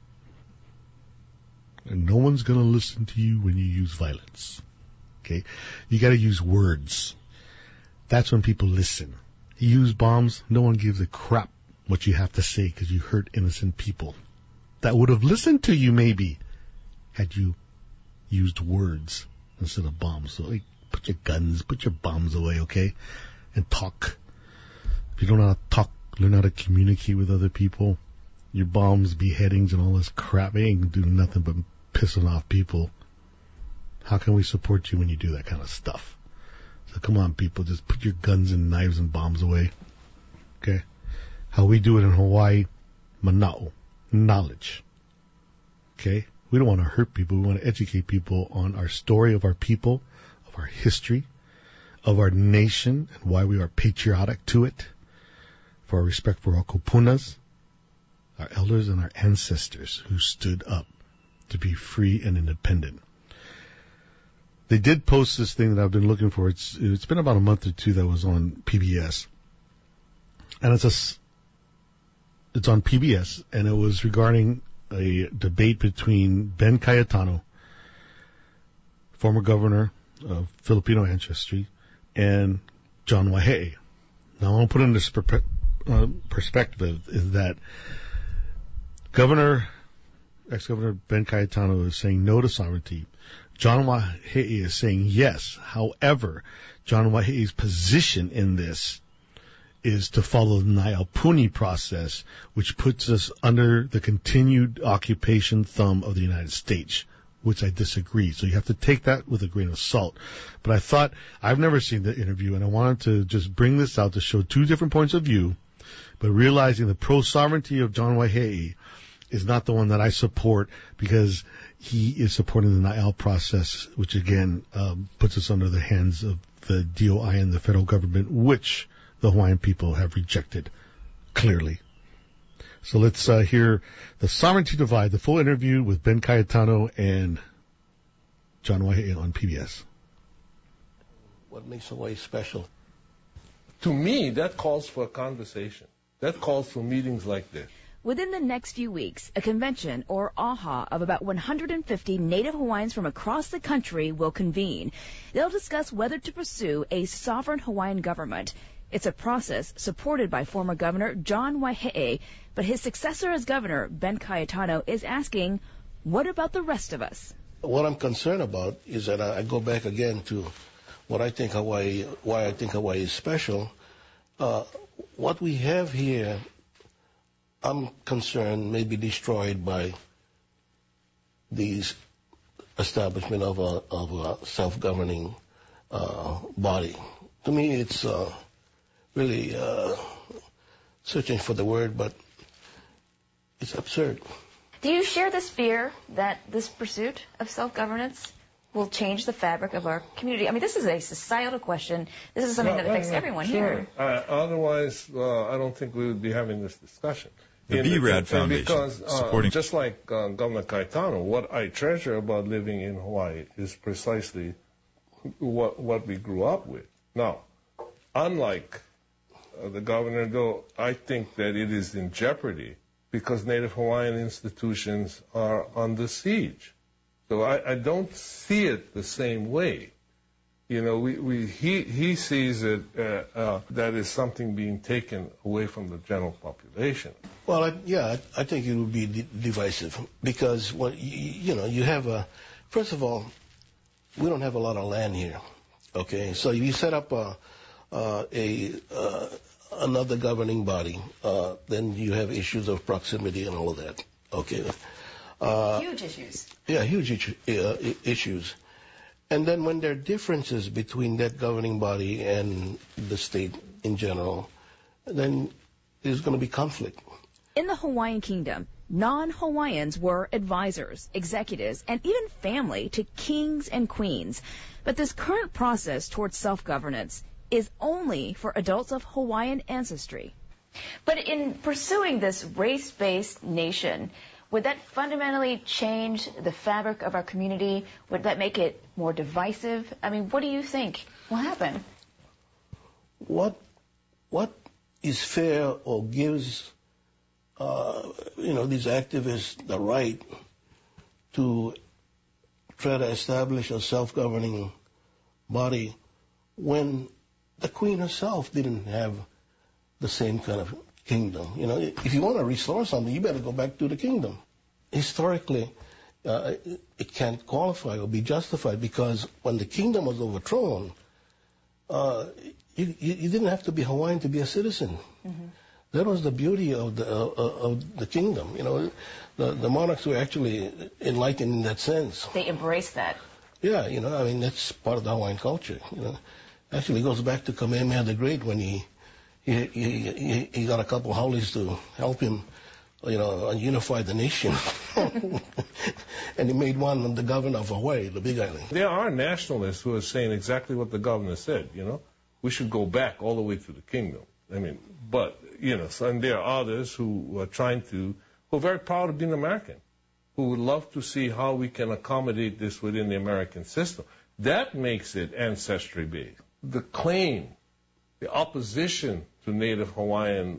Speaker 1: and no one's going to listen to you when you use violence. Okay? You got to use words. That's when people listen. You use bombs, no one gives a crap what you have to say because you hurt innocent people that would have listened to you maybe had you used words instead of bombs. So put your guns, put your bombs away, okay? And talk. If you don't know how to talk, learn how to communicate with other people. Your bombs, beheadings, and all this crap, they ain't doing nothing but pissing off people. How can we support you when you do that kind of stuff? So come on, people, just put your guns and knives and bombs away. Okay? How we do it in Hawaii, Mana'o, knowledge. Okay? We don't want to hurt people. We want to educate people on our story of our people, of our history, of our nation, and why we are patriotic to it, for our respect for our kupunas, our elders, and our ancestors who stood up to be free and independent. They did post this thing that I've been looking for. It's been about a month or two that was on PBS. And it's on PBS, and it was regarding a debate between Ben Cayetano, former governor of Filipino ancestry, and John Waihee. Now, I want to put in this perspective is that ex-governor Ben Cayetano is saying no to sovereignty. John Waihee is saying yes. However, John Waihee's position in this is to follow the Naiapuni process, which puts us under the continued occupation thumb of the United States, which I disagree. So you have to take that with a grain of salt. But I thought, I've never seen the interview, and I wanted to just bring this out to show two different points of view, but realizing the pro-sovereignty of John Waihee is not the one that I support, because he is supporting the Naial process, which again puts us under the hands of the DOI and the federal government, which the Hawaiian people have rejected clearly. So let's hear The Sovereignty Divide, the full interview with Ben Cayetano and John Waihee on PBS.
Speaker 7: What makes Hawaii special? To me, that calls for a conversation. That calls for meetings like this.
Speaker 8: Within the next few weeks, a convention, or AHA, of about 150 Native Hawaiians from across the country will convene. They'll discuss whether to pursue a sovereign Hawaiian government. It's a process supported by former Governor John Waihee, but his successor as governor, Ben Cayetano, is asking, what about the rest of us?
Speaker 7: What I'm concerned about is that I go back again to what I think Hawaii, why I think Hawaii is special. What we have here, I'm concerned, may be destroyed by these establishment of a self-governing body. To me, it's really searching for the word, but it's absurd.
Speaker 8: Do you share this fear that this pursuit of self-governance will change the fabric of our community? I mean, this is a societal question. This is something that affects everyone here.
Speaker 7: Otherwise, I don't think we would be having this discussion.
Speaker 9: The BRAD Foundation,
Speaker 7: because
Speaker 9: supporting...
Speaker 7: just like Governor Cayetano, what I treasure about living in Hawaii is precisely what we grew up with. Now, unlike the governor, though, I think that it is in jeopardy because Native Hawaiian institutions are under siege. So I don't see it the same way. You know, he sees it that is something being taken away from the general population. Well, I think it would be divisive because you have first of all, we don't have a lot of land here. Okay, so if you set up another governing body, then you have issues of proximity and all of that. Okay.
Speaker 8: Huge issues.
Speaker 7: Yeah, huge issues. And then when there are differences between that governing body and the state in general, then there's going to be conflict.
Speaker 8: In the Hawaiian Kingdom, non-Hawaiians were advisors, executives, and even family to kings and queens. But this current process towards self-governance is only for adults of Hawaiian ancestry. But in pursuing this race-based nation, would that fundamentally change the fabric of our community? Would that make it more divisive? I mean, what do you think will happen?
Speaker 7: What is fair or gives these activists the right to try to establish a self-governing body when the Queen herself didn't have the same kind of kingdom? You know, if you want to restore something, you better go back to the kingdom. Historically, it can't qualify or be justified because when the kingdom was overthrown, you didn't have to be Hawaiian to be a citizen. Mm-hmm. That was the beauty of the kingdom. You know, the monarchs were actually enlightened in that sense.
Speaker 8: They embraced that.
Speaker 7: Yeah, you know, I mean, that's part of the Hawaiian culture. You know, actually, it goes back to Kamehameha the Great when he got a couple of haulis to help him, you know, unify the nation. And he made one the governor of Hawaii, the Big Island. There are nationalists who are saying exactly what the governor said, you know. We should go back all the way to the kingdom. I mean, but, you know, and there are others who are who are very proud of being American, who would love to see how we can accommodate this within the American system. That makes it ancestry-based. The claim, the opposition to Native Hawaiian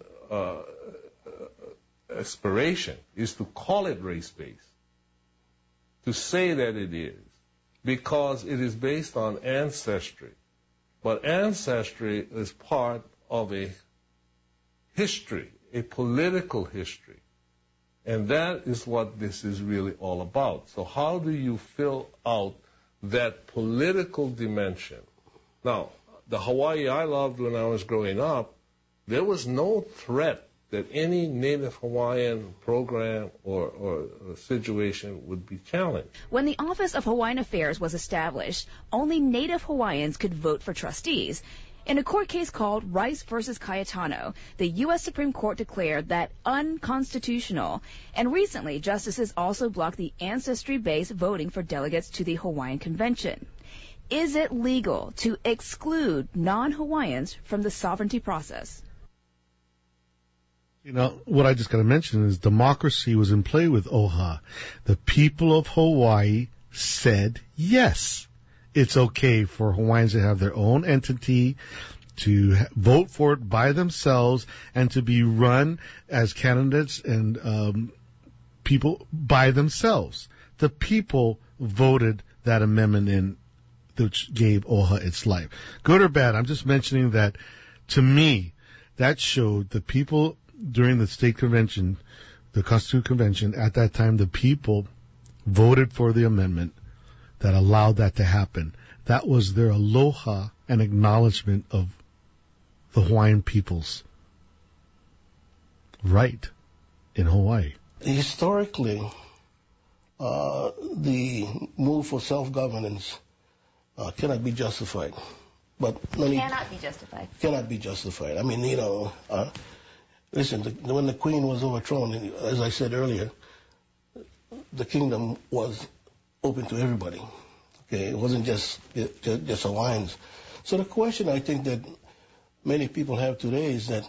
Speaker 7: aspiration is to call it race-based, to say that it is, because it is based on ancestry. But ancestry is part of a history, a political history. And that is what this is really all about. So how do you fill out that political dimension? Now, the Hawaii I loved when I was growing up, there was no threat that any Native Hawaiian program or situation would be challenged.
Speaker 8: When the Office of Hawaiian Affairs was established, only Native Hawaiians could vote for trustees. In a court case called Rice versus Cayetano, the U.S. Supreme Court declared that unconstitutional. And recently, justices also blocked the ancestry-based voting for delegates to the Hawaiian Convention. Is it legal to exclude non-Hawaiians from the sovereignty process?
Speaker 1: You know, what I just got to mention is democracy was in play with OHA. The people of Hawaii said yes. It's okay for Hawaiians to have their own entity, to vote for it by themselves, and to be run as candidates and people by themselves. The people voted that amendment in, which gave OHA its life. Good or bad, I'm just mentioning that, to me, that showed the people during the state convention, the Constitutional Convention, at that time, the people voted for the amendment that allowed that to happen. That was their aloha and acknowledgement of the Hawaiian people's right in Hawaii.
Speaker 9: Historically, the move for self-governance cannot be justified. But
Speaker 8: cannot be justified.
Speaker 9: Cannot be justified. I mean, listen, when the Queen was overthrown, as I said earlier, the kingdom was open to everybody. Okay, it wasn't just Hawaiians. So the question I think that many people have today is that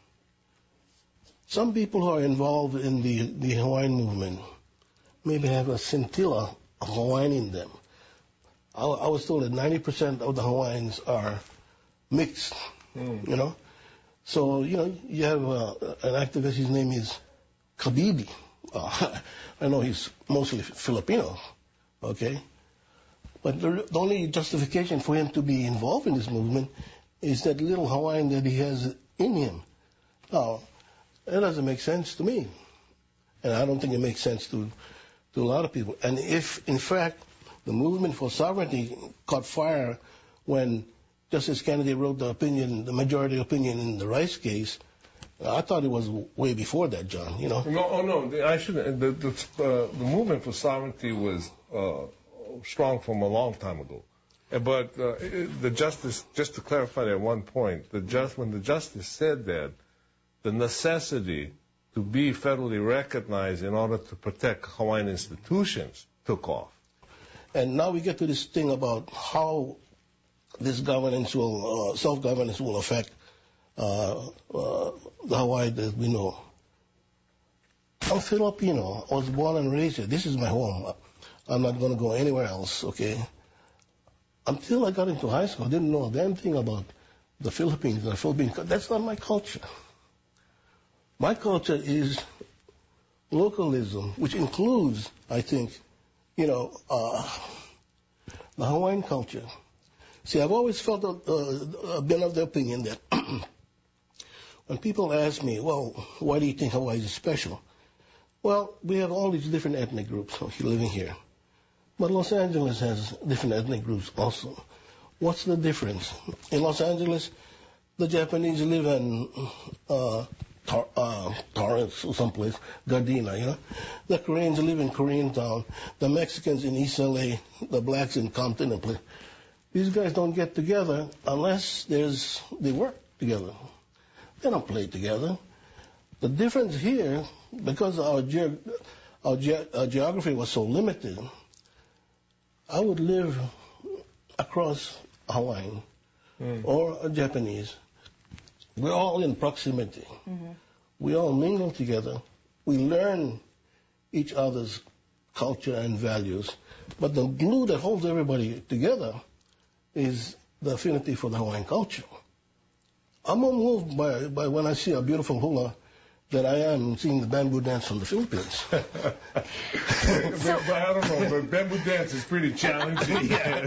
Speaker 9: some people who are involved in the Hawaiian movement maybe have a scintilla of Hawaiian in them. I was told that 90% of the Hawaiians are mixed, you know. So, you have an activist, his name is Kabibi. I know he's mostly Filipino, okay? But the only justification for him to be involved in this movement is that little Hawaiian that he has in him. Now, that doesn't make sense to me. And I don't think it makes sense to a lot of people. And if, in fact, the movement for sovereignty caught fire when Justice Kennedy wrote the majority opinion in the Rice case, I thought it was way before that, John,
Speaker 7: No, I shouldn't. The movement for sovereignty was strong from a long time ago. But the justice, just to clarify that one point, when the justice said that, the necessity to be federally recognized in order to protect Hawaiian institutions took off.
Speaker 9: And now we get to this thing about how this self-governance will affect the Hawaii that we know. I'm Filipino. I was born and raised here. This is my home. I'm not going to go anywhere else, okay? Until I got into high school, I didn't know a damn thing about the Philippines. That's not my culture. My culture is localism, which includes, I think, the Hawaiian culture. See, I've always been of the opinion that when people ask me, well, why do you think Hawaii is special? Well, we have all these different ethnic groups living here. But Los Angeles has different ethnic groups also. What's the difference? In Los Angeles, the Japanese live in Torrance or someplace, Gardena, The Koreans live in Koreatown. The Mexicans in East LA, the blacks in Compton and place. These guys don't get together unless they work together. They don't play together. The difference here, because our geography was so limited, I would live across Hawaiian or a Japanese. We're all in proximity. Mm-hmm. We all mingle together. We learn each other's culture and values. But the glue that holds everybody together is the affinity for the Hawaiian culture. I'm more moved by when I see a beautiful hula than I am seeing the bamboo dance from the Philippines.
Speaker 7: But I don't know, but bamboo dance is pretty challenging.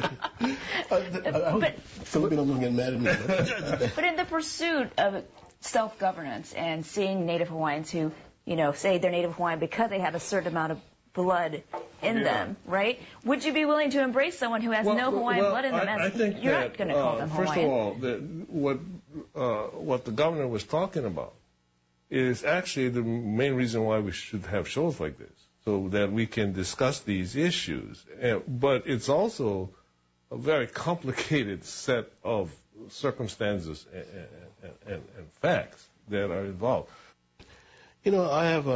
Speaker 9: I hope Filipinos don't get mad at me.
Speaker 8: But in the pursuit of self-governance and seeing Native Hawaiians who, say they're Native Hawaiian because they have a certain amount of blood in them, right? Would you be willing to embrace someone who has no Hawaiian blood in them?
Speaker 7: I think
Speaker 8: you're not going to call them Hawaiian.
Speaker 7: First of all, what the governor was talking about is actually the main reason why we should have shows like this, so that we can discuss these issues. But it's also a very complicated set of circumstances and facts that are involved.
Speaker 9: I have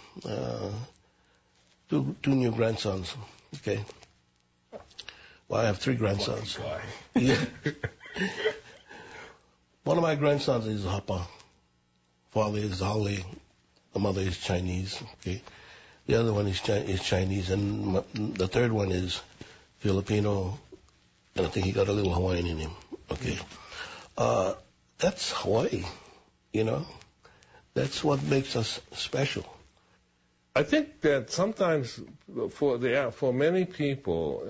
Speaker 9: two new grandsons, okay? Well, I have three grandsons. Yeah. One of my grandsons is Hapa. Father is Hale, mother is Chinese. Okay, the other one is Chinese, and the third one is Filipino. And I think he got a little Hawaiian in him. Okay, that's Hawaii. You know, that's what makes us special.
Speaker 7: I think that sometimes for many people,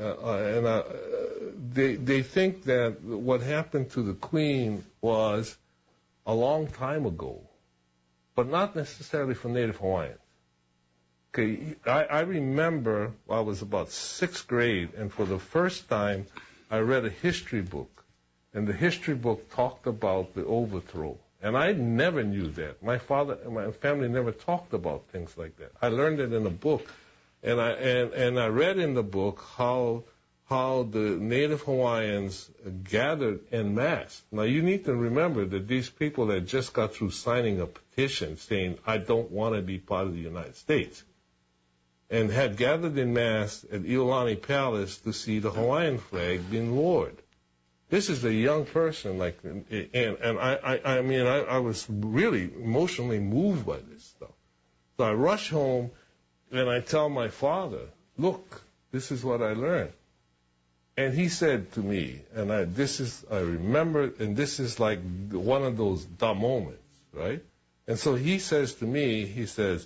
Speaker 7: they think that what happened to the Queen was a long time ago, but not necessarily for Native Hawaiians. Okay, I remember I was about 6th grade, and for the first time, I read a history book, and the history book talked about the overthrow. And I never knew that. My family never talked about things like that. I learned it in a book, and I read in the book how the Native Hawaiians gathered en masse. Now you need to remember that these people that just got through signing a petition saying I don't want to be part of the United States, and had gathered en masse at Iolani Palace to see the Hawaiian flag being lowered. This is a young person, and I was really emotionally moved by this stuff. So I rush home, and I tell my father, look, this is what I learned. And he said to me, and I remember, and this is like one of those da moments, right? And so he says to me, he says,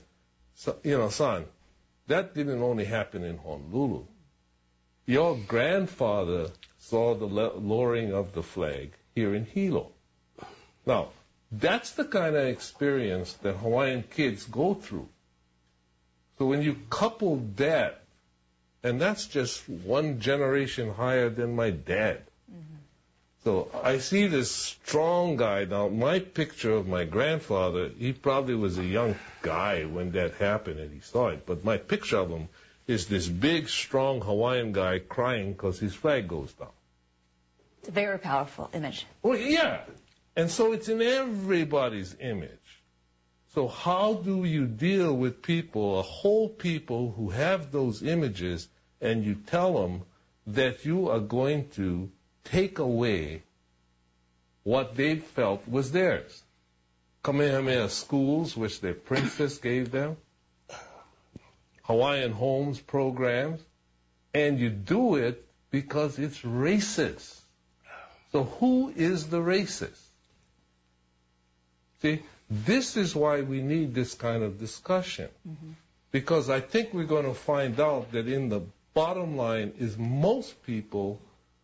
Speaker 7: son, that didn't only happen in Honolulu. Your grandfather saw the lowering of the flag here in Hilo. Now, that's the kind of experience that Hawaiian kids go through. So when you couple that, and that's just one generation higher than my dad. Mm-hmm. So I see this strong guy. Now, my picture of my grandfather, he probably was a young guy when that happened and he saw it. But my picture of him is this big, strong Hawaiian guy crying because his flag goes down.
Speaker 10: It's a very powerful image.
Speaker 7: Well, yeah. And so it's in everybody's image. So how do you deal with people, a whole people who have those images, and you tell them that you are going to take away what they felt was theirs? Kamehameha schools, which their princess gave them, Hawaiian homes programs, and you do it because it's racist. So who is the racist? See, this is why we need this kind of discussion. Mm-hmm. Because I think we're going to find out that in the bottom line is most people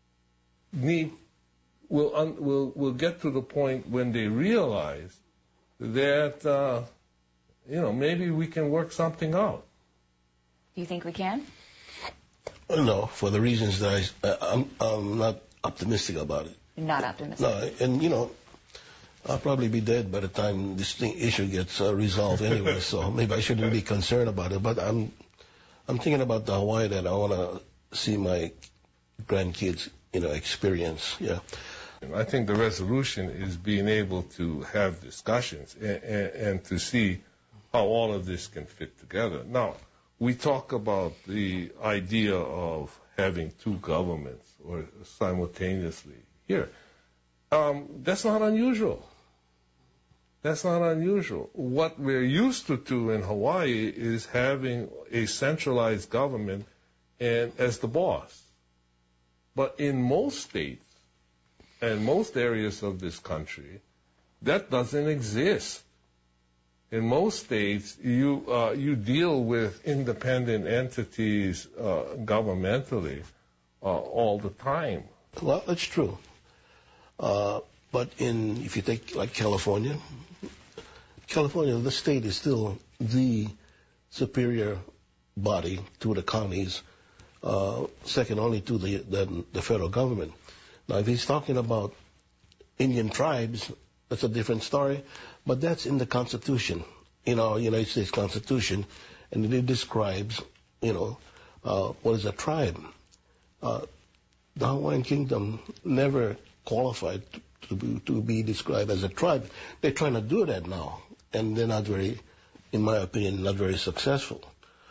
Speaker 7: will get to the point when they realize that, maybe we can work something out.
Speaker 10: Do you think we can?
Speaker 9: No, for the reasons that I'm not optimistic about it.
Speaker 10: You're not optimistic?
Speaker 9: No, and I'll probably be dead by the time this issue gets resolved anyway, so maybe I shouldn't be concerned about it. But I'm thinking about the Hawaii that I want to see my grandkids, experience. Yeah.
Speaker 7: I think the resolution is being able to have discussions and to see how all of this can fit together. Now, we talk about the idea of having two governments or simultaneously here. That's not unusual. That's not unusual. What we're used to in Hawaii is having a centralized government and as the boss. But in most states and most areas of this country, that doesn't exist. In most states, you deal with independent entities governmentally all the time.
Speaker 9: Well, that's true. But if you take like California, the state is still the superior body to the counties, second only to the federal government. Now, if he's talking about Indian tribes, that's a different story, but that's in the Constitution, in our United States Constitution, and it describes, what is a tribe. The Hawaiian Kingdom never qualified to be described as a tribe. They're trying to do that now, and they're not very, in my opinion, not very successful.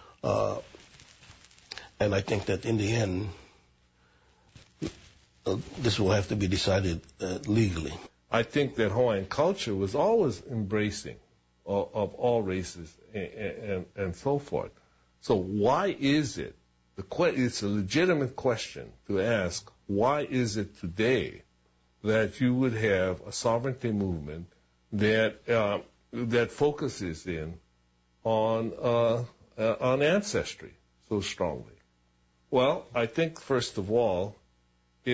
Speaker 9: And I think that in the end, this will have to be decided legally.
Speaker 7: I think that Hawaiian culture was always embracing of all races and so forth. So why is it? It's a legitimate question to ask, why is it today that you would have a sovereignty movement that focuses in on ancestry so strongly? Well, I think first of all, you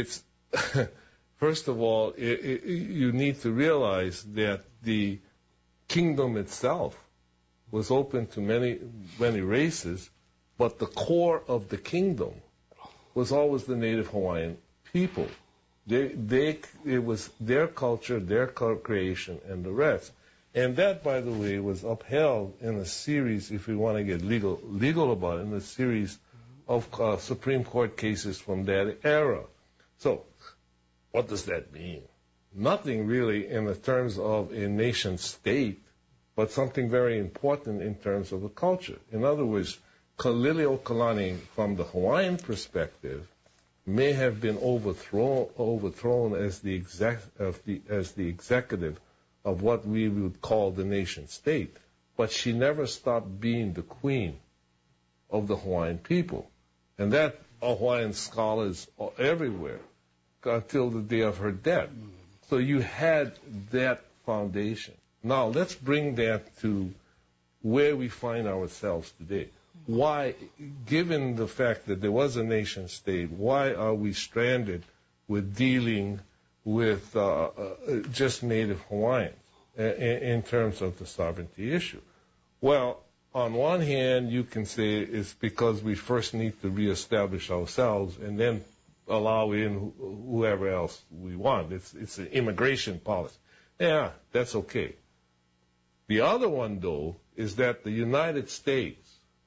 Speaker 7: need to realize that the kingdom itself was open to many races, but the core of the kingdom was always the native Hawaiian people. It was their culture, their creation, and the rest. And that, by the way, was upheld in a series, if we want to get legal about it, in a series of Supreme Court cases from that era. So, what does that mean? Nothing really in the terms of a nation state, but something very important in terms of a culture. In other words, Kaliliʻokalani, from the Hawaiian perspective, may have been overthrown as the executive of what we would call the nation state, but she never stopped being the queen of the Hawaiian people. And that Hawaiian scholars everywhere until the day of her death. So you had that foundation. Now let's bring that to where we find ourselves today. Why, given the fact that there was a nation state, why are we stranded with dealing with just native Hawaiians in terms of the sovereignty issue? Well, on one hand, you can say it's because we first need to reestablish ourselves and then allow in whoever else we want. It's an immigration policy. Yeah, that's okay. The other one, though, is that the United States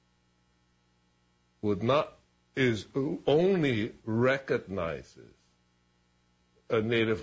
Speaker 7: only recognizes a native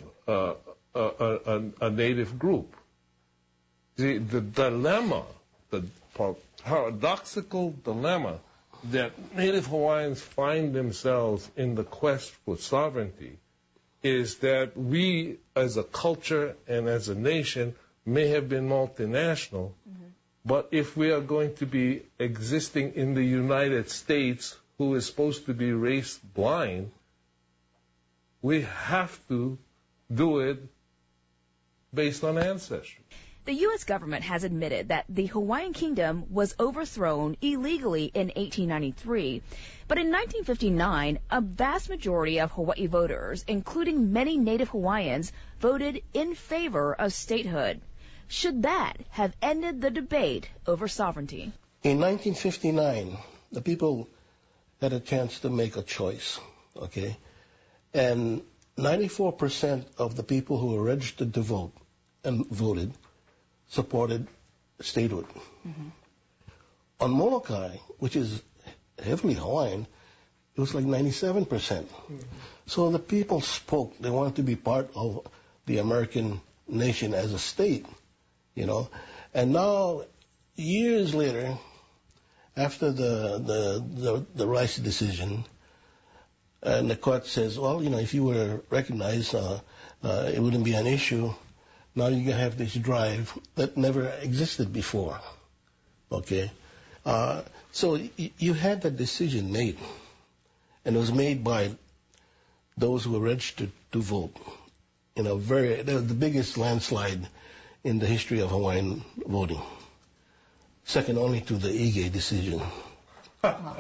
Speaker 7: group. The dilemma, the paradoxical dilemma that Native Hawaiians find themselves in the quest for sovereignty is that we, as a culture and as a nation, may have been multinational, but if we are going to be existing in the United States, who is supposed to be race blind, we have to do it based on ancestry.
Speaker 8: The U.S. government has admitted that the Hawaiian Kingdom was overthrown illegally in 1893. But in 1959, a vast majority of Hawaii voters, including many Native Hawaiians, voted in favor of statehood. Should that have ended the debate over sovereignty?
Speaker 9: In 1959, the people had a chance to make a choice, okay? And 94% of the people who were registered to vote and voted supported statehood. On Molokai, which is heavily Hawaiian, it was like 97%. So the people spoke. They wanted to be part of the American nation as a state, you know. And now, years later, after the Rice decision, and the court says, well, you know, if you were recognized, it wouldn't be an issue. Now you have this drive that never existed before, okay? So you had that decision made, and it was made by those who were registered to vote. You know, the biggest landslide in the history of Hawaiian voting, second only to the Ige decision. I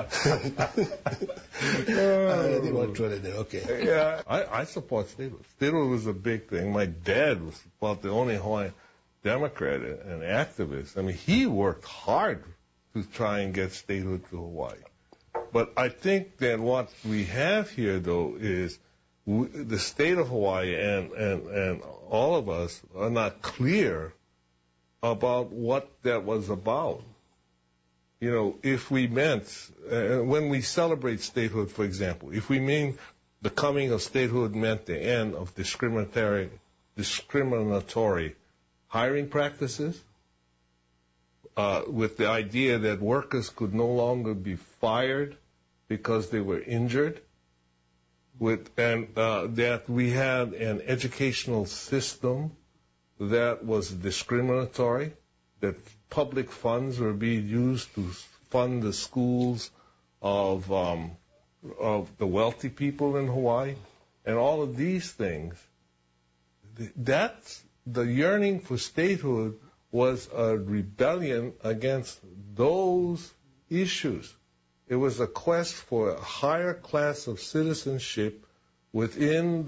Speaker 9: didn't want to throw it there. Okay.
Speaker 7: Yeah, I support statehood. Statehood was a big thing. My dad was about the only Hawaiian Democrat and activist. I mean, he worked hard to try and get statehood to Hawaii. But I think that what we have here, though, is the state of Hawaii and all of us are not clear about what that was about. You know, if we meant, when we celebrate statehood, for example, if we mean the coming of statehood meant the end of discriminatory hiring practices, with the idea that workers could no longer be fired because they were injured, and that we had an educational system that was discriminatory, that public funds were being used to fund the schools of the wealthy people in Hawaii, and all of these things. That's the yearning for statehood was a rebellion against those issues. It was a quest for a higher class of citizenship within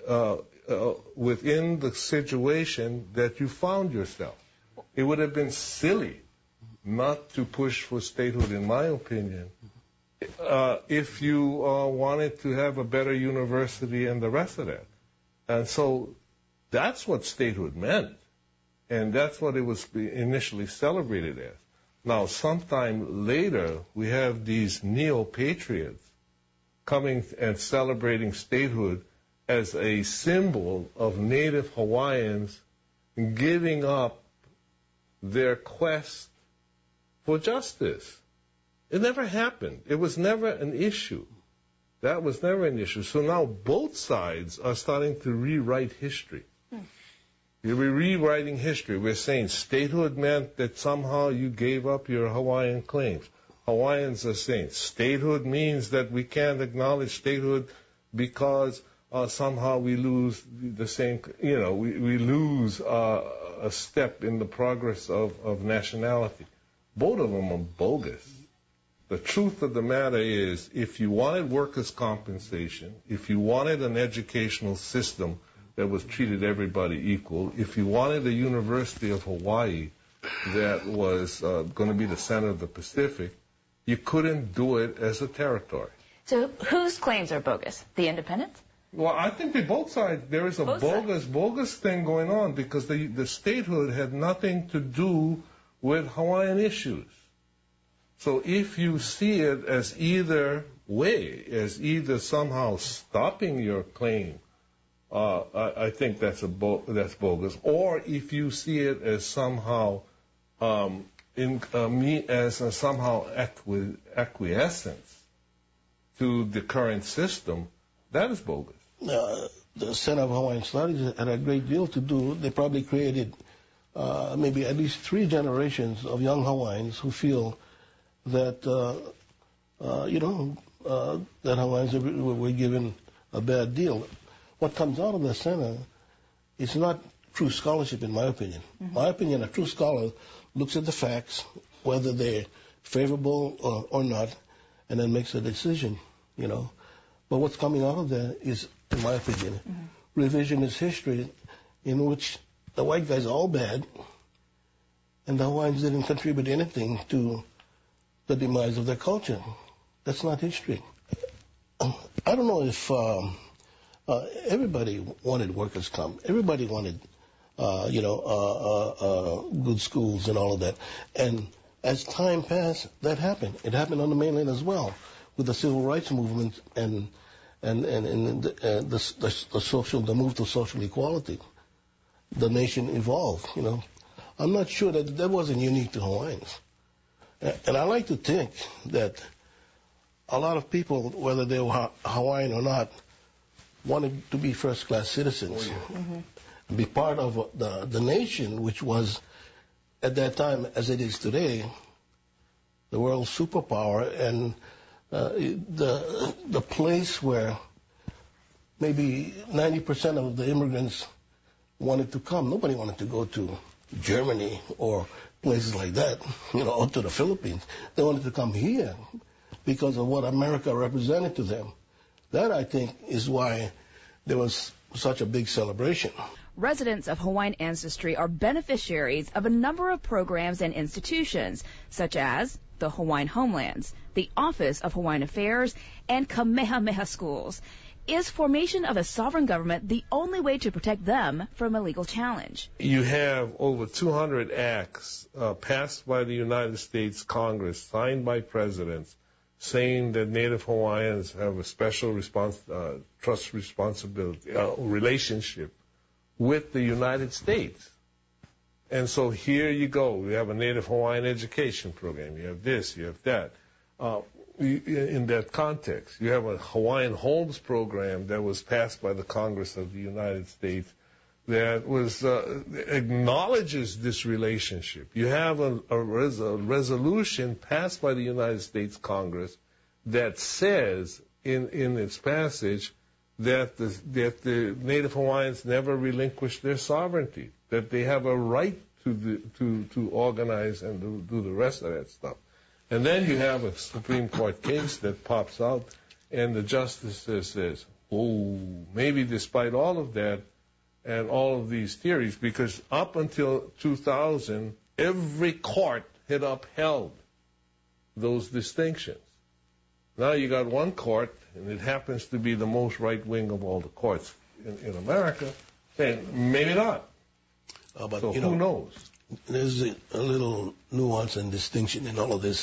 Speaker 7: the situation that you found yourself. It would have been silly not to push for statehood, in my opinion, if you wanted to have a better university and the rest of that. And so that's what statehood meant, and that's what it was initially celebrated as. Now, sometime later, we have these neo-patriots coming and celebrating statehood as a symbol of Native Hawaiians giving up their quest for justice. It never happened. It was never an issue. That was never an issue. So now both sides are starting to rewrite history. We're rewriting history. We're saying statehood meant that somehow you gave up your Hawaiian claims. Hawaiians are saying statehood means that we can't acknowledge statehood because somehow we lose the same, we lose a step in the progress of nationality. Both of them are bogus. The truth of the matter is, if you wanted workers' compensation, if you wanted an educational system that was treated everybody equal, if you wanted a University of Hawaii that was going to be the center of the Pacific, you couldn't do it as a territory.
Speaker 10: So whose claims are bogus? The independents?
Speaker 7: Well, I think that both sides, there is a bogus thing going on because the statehood had nothing to do with Hawaiian issues. So if you see it as either way, as either somehow stopping your claim, I think that's bogus. Or if you see it as somehow somehow acquiescence to the current system, that is bogus.
Speaker 9: The Center of Hawaiian Studies had a great deal to do. They probably created maybe at least 3 generations of young Hawaiians who feel that that Hawaiians were given a bad deal. What comes out of the center is not true scholarship, in my opinion. Mm-hmm. My opinion, a true scholar looks at the facts, whether they're favorable or not, and then makes a decision, But what's coming out of that is, in my opinion, revisionist history in which the white guys are all bad and the Hawaiians didn't contribute anything to the demise of their culture. That's not history. I don't know if everybody wanted workers' comp. Everybody wanted, good schools and all of that. And as time passed, that happened. It happened on the mainland as well, with the civil rights movement and the move to social equality. The nation evolved. I'm not sure that wasn't unique to Hawaiians. And I like to think that a lot of people, whether they were Hawaiian or not, wanted to be first-class citizens, be part of the nation, which was, at that time, as it is today, the world's superpower, and the place where maybe 90% of the immigrants wanted to come. Nobody wanted to go to Germany or places like that, or to the Philippines. They wanted to come here because of what America represented to them. That, I think, is why there was such a big celebration.
Speaker 8: Residents of Hawaiian ancestry are beneficiaries of a number of programs and institutions, such as the Hawaiian Homelands, the Office of Hawaiian Affairs, and Kamehameha Schools. Is formation of a sovereign government the only way to protect them from a legal challenge?
Speaker 7: You have over 200 acts passed by the United States Congress, signed by presidents, saying that Native Hawaiians have a special trust responsibility, relationship with the United States. And so here you go. We have a Native Hawaiian education program. You have this, you have that. In that context, you have a Hawaiian Homes program that was passed by the Congress of the United States that was acknowledges this relationship. You have a resolution passed by the United States Congress that says in its passage that the Native Hawaiians never relinquished their sovereignty, that they have a right to organize and to do the rest of that stuff. And then you have a Supreme Court case that pops out, and the justice says, oh, maybe despite all of that and all of these theories, because up until 2000, every court had upheld those distinctions. Now you got one court, and it happens to be the most right-wing of all the courts in America, saying maybe not.
Speaker 9: But
Speaker 7: so who knows?
Speaker 9: There's a little nuance and distinction in all of this.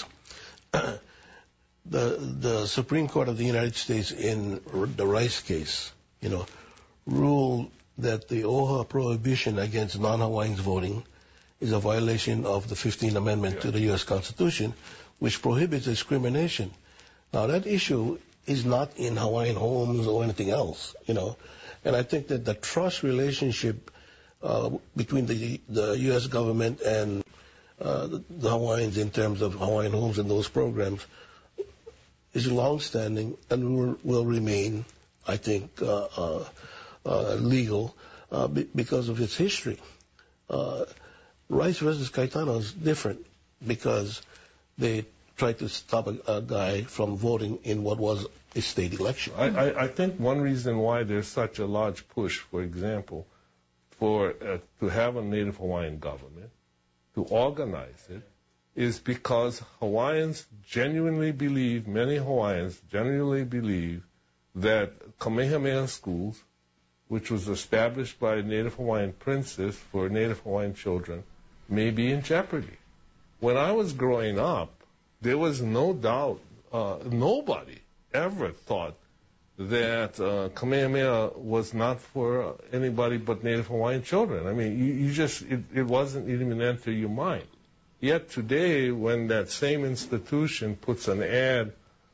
Speaker 9: The Supreme Court of the United States in the Rice case, ruled that the OHA prohibition against non-Hawaiians voting is a violation of the 15th Amendment to the U.S. Constitution, which prohibits discrimination. Now, that issue is not in Hawaiian homes or anything else, And I think that the trust relationship between the U.S. government and the Hawaiians in terms of Hawaiian homes and those programs is long-standing and will remain, I think, legal because of its history. Rice versus Cayetano is different because they tried to stop a guy from voting in what was a state election.
Speaker 7: I think one reason why there's such a large push, for example, to have a Native Hawaiian government, to organize it, is because Hawaiians genuinely believe, many Hawaiians genuinely believe that Kamehameha Schools, which was established by a Native Hawaiian princess for Native Hawaiian children, may be in jeopardy. When I was growing up, there was no doubt, nobody ever thought that Kamehameha was not for anybody but Native Hawaiian children. I mean, it wasn't even enter your mind. Yet today, when that same institution puts an ad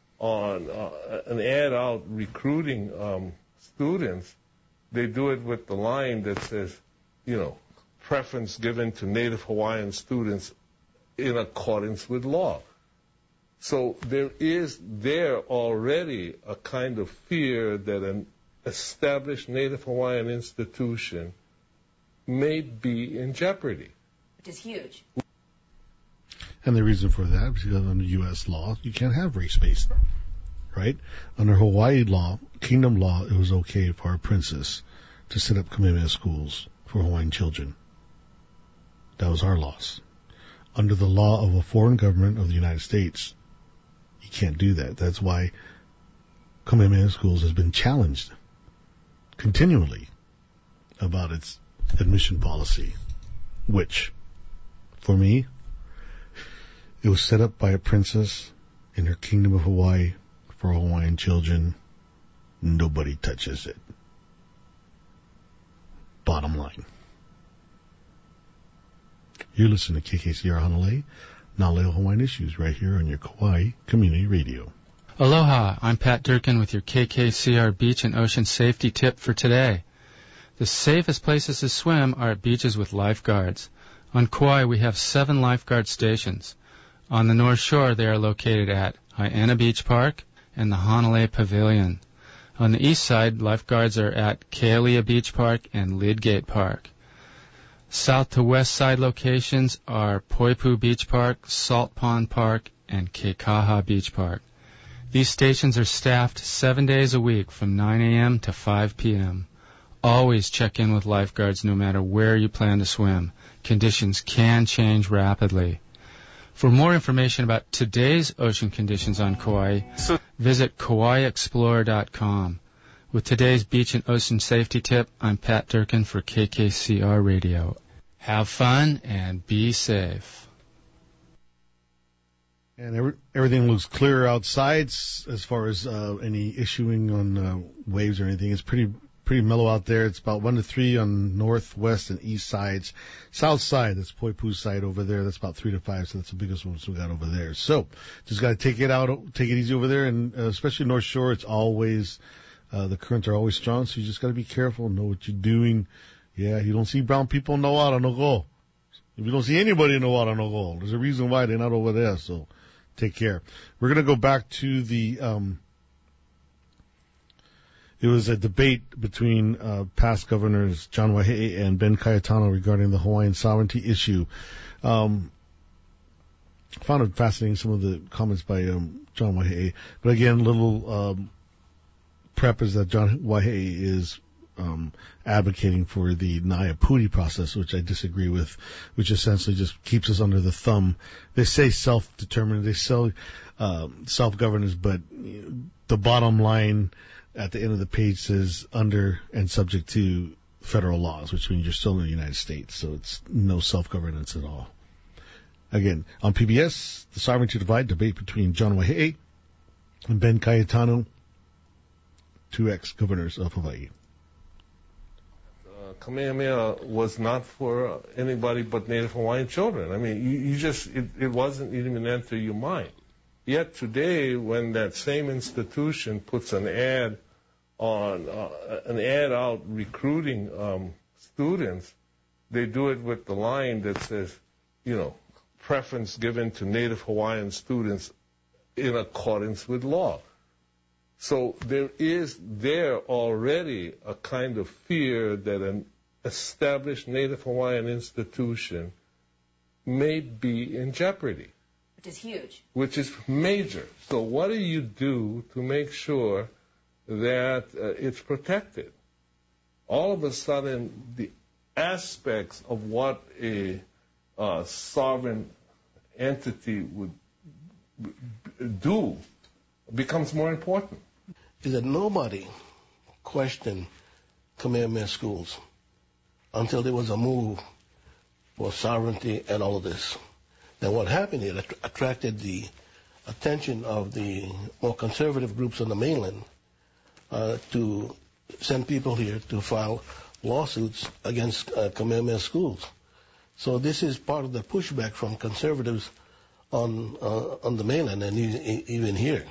Speaker 7: out recruiting students, they do it with the line that says, preference given to Native Hawaiian students in accordance with law. So there is already a kind of fear that an established Native Hawaiian institution may be in jeopardy.
Speaker 10: Which is huge.
Speaker 1: And the reason for that is because under U.S. law, you can't have race-based, right? Under Hawaii law, kingdom law, it was okay for a princess to set up Kamehameha schools for Hawaiian children. That was our laws. Under the law of a foreign government of the United States, you can't do that. That's why Kamehameha schools has been challenged continually about its admission policy, which, for me, it was set up by a princess in her kingdom of Hawaii for Hawaiian children. Nobody touches it. Bottom line. You're listening to KKCR Honolulu, Naleo Hawaiian Issues, right here on your Kauai Community Radio.
Speaker 11: Aloha, I'm Pat Durkin with your KKCR Beach and Ocean Safety Tip for today. The safest places to swim are at beaches with lifeguards. On Kauai, we have 7 lifeguard stations. On the North Shore, they are located at Hai'ena Beach Park and the Hanalei Pavilion. On the east side, lifeguards are at Kealia Beach Park and Lydgate Park. South to west side locations are Poipu Beach Park, Salt Pond Park, and Keikaha Beach Park. These stations are staffed 7 days a week from 9 a.m. to 5 p.m. Always check in with lifeguards no matter where you plan to swim. Conditions can change rapidly. For more information about today's ocean conditions on Kauai, visit KauaiExplorer.com. With today's beach and ocean safety tip, I'm Pat Durkin for KKCR Radio. Have fun and be safe.
Speaker 1: And everything looks clear outside as far as any issuing on waves or anything. It's pretty mellow out there. It's about 1 to 3 on northwest and east sides. South side, that's Poipu's side over there. That's about 3 to 5, so that's the biggest one we got over there. So just got to take it easy over there, and especially North Shore, it's always the currents are always strong, so you just got to be careful, know what you're doing. Yeah, you don't see brown people in the water, no go. If you don't see anybody in the water, no go. There's a reason why they're not over there, so take care. We're going to go back to the, it was a debate between past governors John Waihee and Ben Cayetano regarding the Hawaiian sovereignty issue. I found it fascinating, some of the comments by John Waihee. But again, little prep is that John Waihee is advocating for the Naya Puri process, which I disagree with, which essentially just keeps us under the thumb. They say self-determined, they say self-governance, but the bottom line at the end of the page says under and subject to federal laws, which means you're still in the United States, so it's no self-governance at all. Again, on PBS, the Sovereignty Divide debate between John Waihee and Ben Cayetano, two ex-governors of Hawaii.
Speaker 7: Kamehameha was not for anybody but Native Hawaiian children. I mean, it wasn't even enter your mind. Yet today, when that same institution puts an ad out recruiting students, they do it with the line that says, preference given to Native Hawaiian students in accordance with law. So there is already a kind of fear that an established Native Hawaiian institution may be in jeopardy.
Speaker 10: Which is huge.
Speaker 7: Which is major. So what do you do to make sure that it's protected? All of a sudden, the aspects of what a sovereign entity would do becomes more important.
Speaker 9: Is that nobody questioned Kamehameha schools until there was a move for sovereignty and all of this. Then what happened, it attracted the attention of the more conservative groups on the mainland to send people here to file lawsuits against Kamehameha schools. So this is part of the pushback from conservatives on the mainland and even here,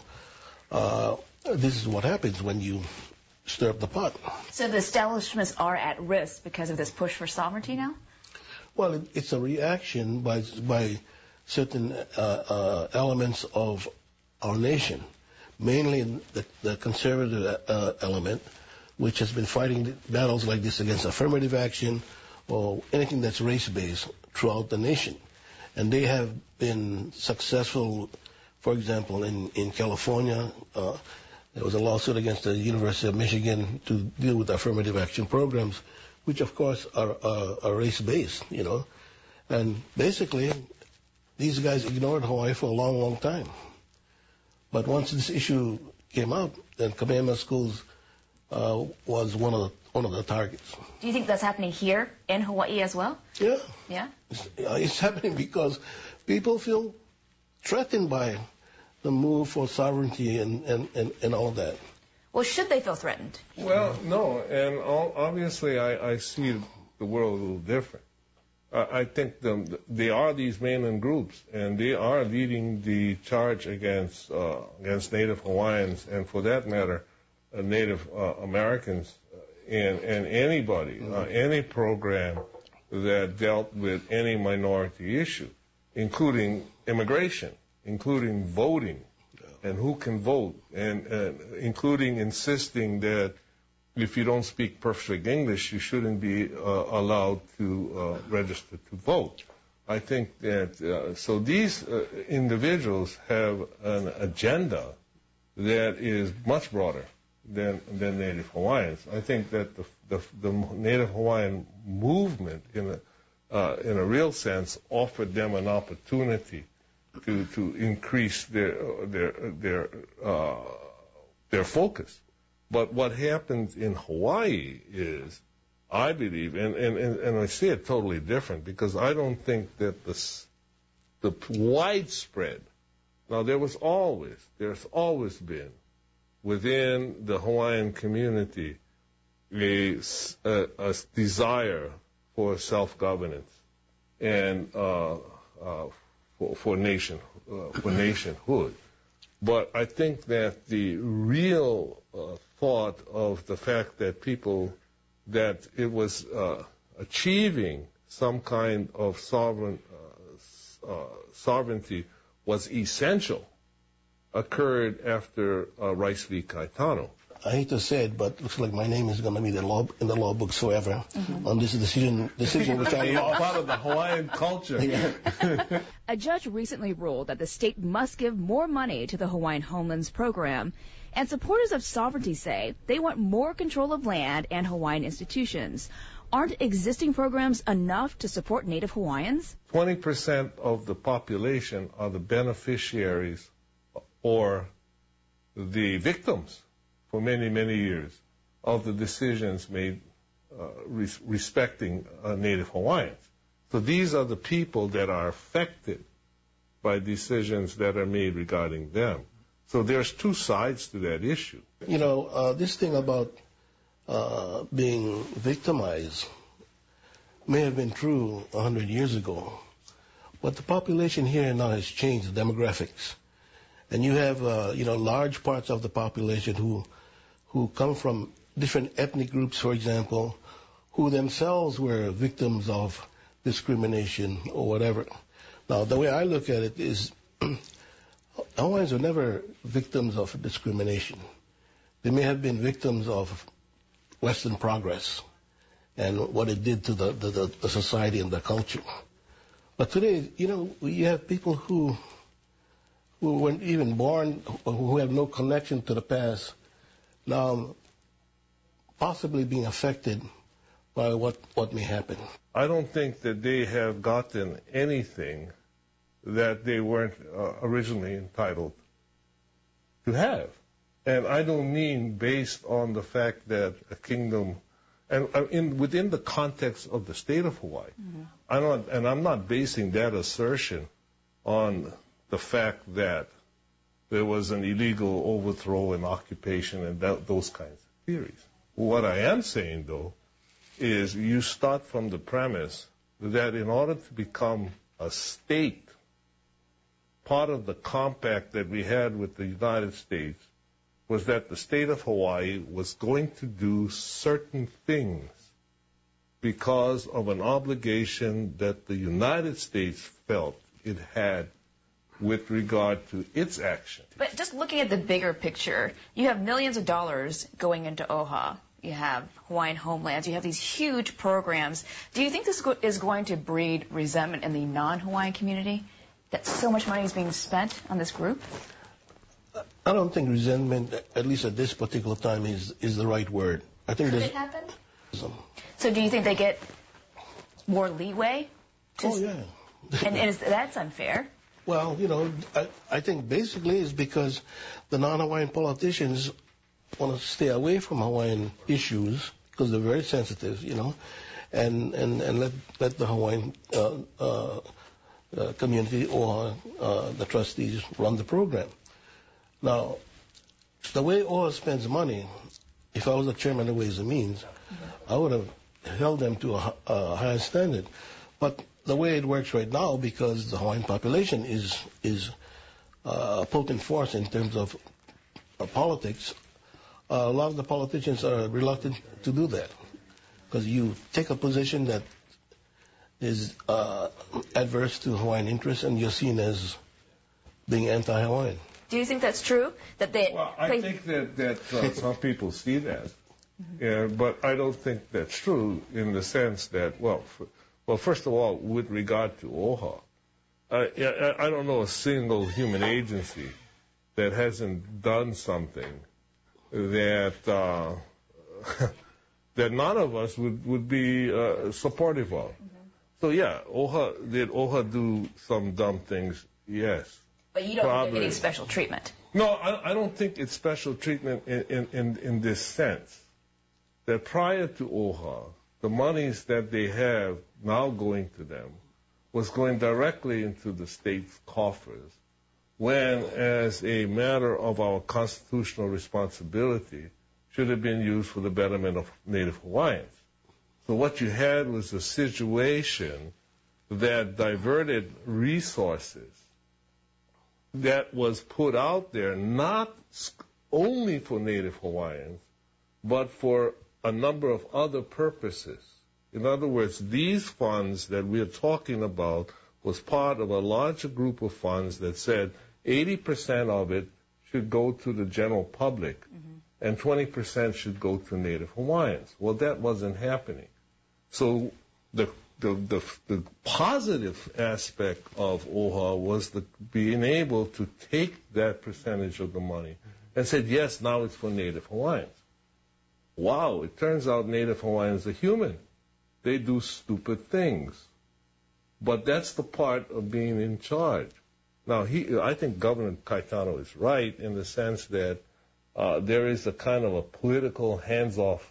Speaker 9: This is what happens when you stir up the pot.
Speaker 10: So the establishments are at risk because of this push for sovereignty now?
Speaker 9: Well, it's a reaction by certain elements of our nation, mainly the conservative element, which has been fighting battles like this against affirmative action or anything that's race-based throughout the nation. And they have been successful, for example, in California. There was a lawsuit against the University of Michigan to deal with affirmative action programs, which, of course, are race-based, And basically, these guys ignored Hawaii for a long, long time. But once this issue came out, then Kamehameha schools was one of the targets.
Speaker 10: Do you think that's happening here in Hawaii as well?
Speaker 9: Yeah.
Speaker 10: Yeah?
Speaker 9: It's happening because people feel threatened by the move for sovereignty and all of that.
Speaker 10: Well, should they feel threatened?
Speaker 7: Well, no, and obviously I see the world a little different. I think they are these mainland groups, and they are leading the charge against Native Hawaiians, and for that matter, Native Americans, and anybody, any program that dealt with any minority issue, including immigration, including voting, and who can vote, and including insisting that if you don't speak perfect English, you shouldn't be allowed to register to vote. I think that so these individuals have an agenda that is much broader than Native Hawaiians. I think that the Native Hawaiian movement, in a real sense, offered them an opportunity to increase their focus. But what happens in Hawaii is, I believe, and I see it totally different, because I don't think that the widespread, now there's always been within the Hawaiian community a desire for self-governance and for nationhood. But I think that the real thought of the fact that people that it was achieving some kind of sovereignty was essential occurred after Rice v. Caetano.
Speaker 9: I hate to say it, but looks like my name is going to be in the law books forever on this decision which I lost.
Speaker 7: Part of the Hawaiian culture.
Speaker 9: Yeah.
Speaker 8: A judge recently ruled that the state must give more money to the Hawaiian Homelands Program, and supporters of sovereignty say they want more control of land and Hawaiian institutions. Aren't existing programs enough to support Native Hawaiians?
Speaker 7: 20% of the population are the beneficiaries or the victims for many, many years of the decisions made respecting Native Hawaiians. So these are the people that are affected by decisions that are made regarding them. So there's two sides to that issue.
Speaker 9: You know, this thing about being victimized may have been true 100 years ago, but the population here now has changed, the demographics. And you have, large parts of the population who come from different ethnic groups, for example, who themselves were victims of discrimination or whatever. Now, the way I look at it is Hawaiians were never victims of discrimination. They may have been victims of Western progress and what it did to the society and the culture. But today, you have people who weren't even born, who have no connection to the past, now possibly being affected by what may happen.
Speaker 7: I don't think that they have gotten anything that they weren't originally entitled to have. And I don't mean based on the fact that a kingdom, and within the context of the state of Hawaii, I'm not basing that assertion on the fact that there was an illegal overthrow and occupation and those kinds of theories. What I am saying, though, is you start from the premise that in order to become a state, part of the compact that we had with the United States was that the state of Hawaii was going to do certain things because of an obligation that the United States felt it had with regard to its action.
Speaker 10: But just looking at the bigger picture, you have millions of dollars going into OHA. You have Hawaiian Homelands. You have these huge programs. Do you think this is going to breed resentment in the non-Hawaiian community, that so much money is being spent on this group?
Speaker 9: I don't think resentment, at least at this particular time, is the right word. I think
Speaker 10: Could it happen? So do you think they get more leeway?
Speaker 9: Yeah.
Speaker 10: And that's unfair.
Speaker 9: Well, I think basically it's because the non-Hawaiian politicians want to stay away from Hawaiian issues because they're very sensitive, and let the Hawaiian community or the trustees run the program. Now, the way OHA spends money, if I was the chairman of Ways and Means, I would have held them to a higher standard. But the way it works right now, because the Hawaiian population is a potent force in terms of politics, a lot of the politicians are reluctant to do that. Because you take a position that is adverse to Hawaiian interests and you're seen as being anti-Hawaiian.
Speaker 10: Do you think that's true?
Speaker 7: I think that some people see that. Yeah, but I don't think that's true in the sense that, well, first of all, with regard to OHA, I don't know a single human agency that hasn't done something that that none of us would be supportive of. So yeah, did OHA do some dumb things? Yes.
Speaker 10: But you don't think any special treatment?
Speaker 7: No, I don't think it's special treatment in this sense. That prior to OHA, the monies that they have now going to them was going directly into the state's coffers, when, as a matter of our constitutional responsibility, should have been used for the betterment of Native Hawaiians. So what you had was a situation that diverted resources that was put out there not only for Native Hawaiians, but for a number of other purposes. In other words, these funds that we're talking about was part of a larger group of funds that said 80% of it should go to the general public and 20% should go to Native Hawaiians. Well, that wasn't happening. So the positive aspect of OHA was being able to take that percentage of the money and said, yes, now it's for Native Hawaiians. Wow, it turns out Native Hawaiians are human. They do stupid things. But that's the part of being in charge. Now, I think Governor Caetano is right in the sense that there is a kind of a political hands-off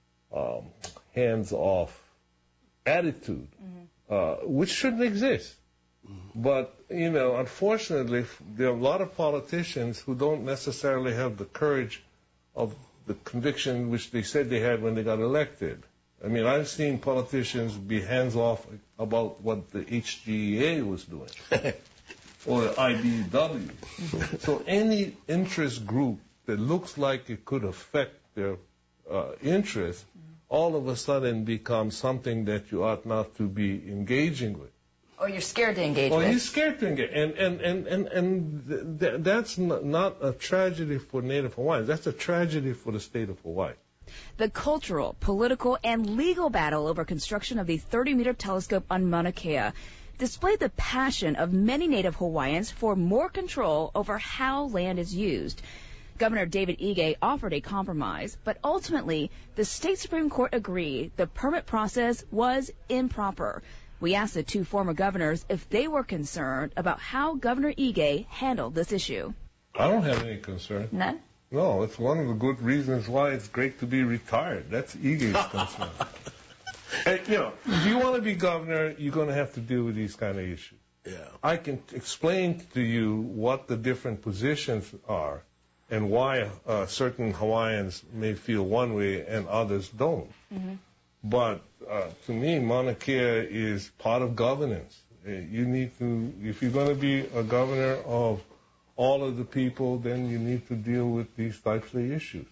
Speaker 7: attitude, which shouldn't exist. But, unfortunately, there are a lot of politicians who don't necessarily have the courage of the conviction which they said they had when they got elected. I mean, I've seen politicians be hands-off about what the HGEA was doing, or the IBEW. So any interest group that looks like it could affect their interest, all of a sudden becomes something that you ought not to be engaging with.
Speaker 10: Or you're scared to engage with.
Speaker 7: Or you're scared to engage. And that's not a tragedy for Native Hawaiians. That's a tragedy for the state of Hawaii.
Speaker 8: The cultural, political, and legal battle over construction of the 30-meter telescope on Mauna Kea displayed the passion of many Native Hawaiians for more control over how land is used. Governor David Ige offered a compromise, but ultimately, the state Supreme Court agreed the permit process was improper. We asked the two former governors if they were concerned about how Governor Ige handled this issue.
Speaker 7: I don't have any concern.
Speaker 10: None?
Speaker 7: No, it's one of the good reasons why it's great to be retired. That's Ige's concern. And, if you want to be governor, you're going to have to deal with these kind of issues.
Speaker 9: Yeah.
Speaker 7: I can explain to you what the different positions are and why certain Hawaiians may feel one way and others don't. But to me, Mauna Kea is part of governance. You need to, if you're going to be a governor of all of the people, then you need to deal with these types of issues.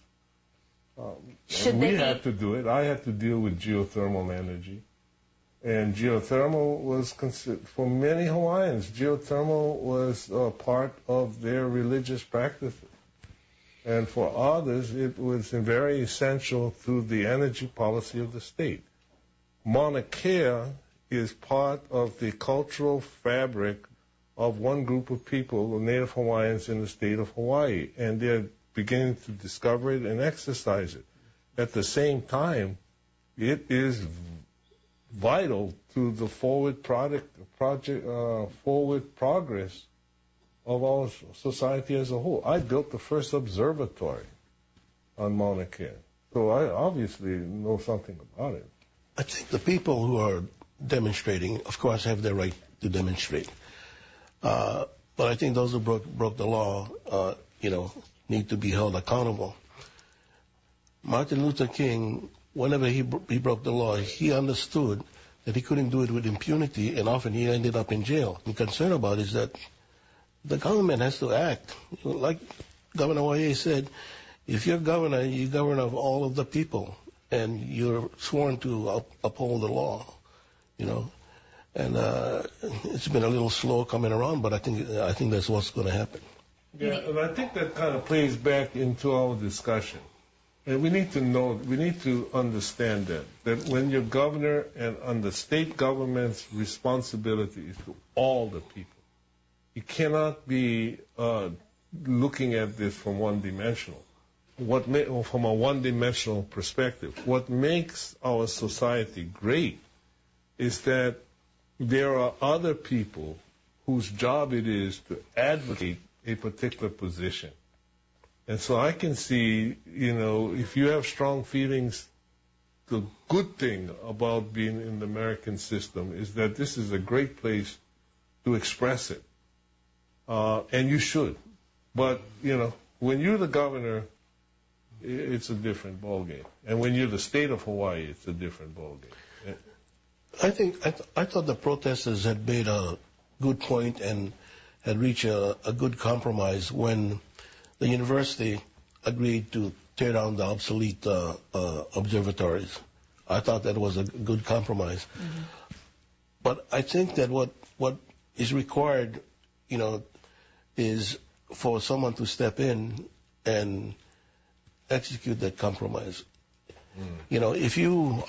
Speaker 7: We had to do it. I had to deal with geothermal energy. And geothermal was considered, for many Hawaiians, geothermal was part of their religious practices. And for others, it was very essential to the energy policy of the state. Mauna Kea is part of the cultural fabric of one group of people, the Native Hawaiians in the state of Hawaii, and they're beginning to discover it and exercise it. At the same time, it is vital to the forward progress of our society as a whole. I built the first observatory on Mauna Kea, so I obviously know something about it.
Speaker 9: I think the people who are demonstrating, of course, have the right to demonstrate. But I think those who broke the law, need to be held accountable. Martin Luther King, whenever he broke the law, he understood that he couldn't do it with impunity, and often he ended up in jail. I'm concerned about is that the government has to act. Like Governor Waye said, if you're governor, you're governor of all of the people, and you're sworn to uphold the law, And it's been a little slow coming around, but I think that's what's going to happen.
Speaker 7: Yeah, and I think that kind of plays back into our discussion. And we need to understand that when you're governor and under state government's responsibility is to all the people, you cannot be looking at this from one-dimensional. From a one-dimensional perspective. What makes our society great is that there are other people whose job it is to advocate a particular position. And so I can see, if you have strong feelings, the good thing about being in the American system is that this is a great place to express it. And you should. But, when you're the governor, it's a different ballgame. And when you're the state of Hawaii, it's a different ballgame.
Speaker 9: I thought the protesters had made a good point and had reached a good compromise when the university agreed to tear down the obsolete observatories. I thought that was a good compromise. Mm-hmm. But I think that what is required, is for someone to step in and execute that compromise. If you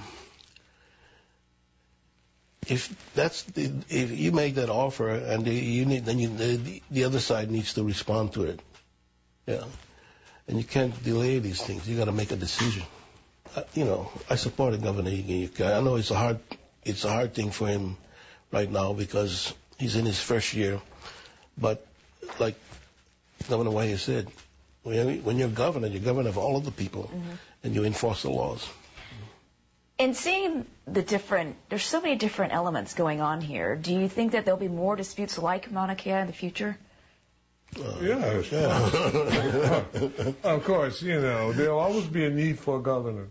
Speaker 9: if you make that offer and the other side needs to respond to it, and you can't delay these things. You got to make a decision. I support Governor Ige. I know it's a hard thing for him right now because he's in his first year, but like Governor Wahi said, when you're governor of all of the people, mm-hmm. and you enforce the laws.
Speaker 10: And seeing there's so many different elements going on here. Do you think that there'll be more disputes like Mauna Kea in the future?
Speaker 7: Yeah. Of course, there'll always be a need for a governor.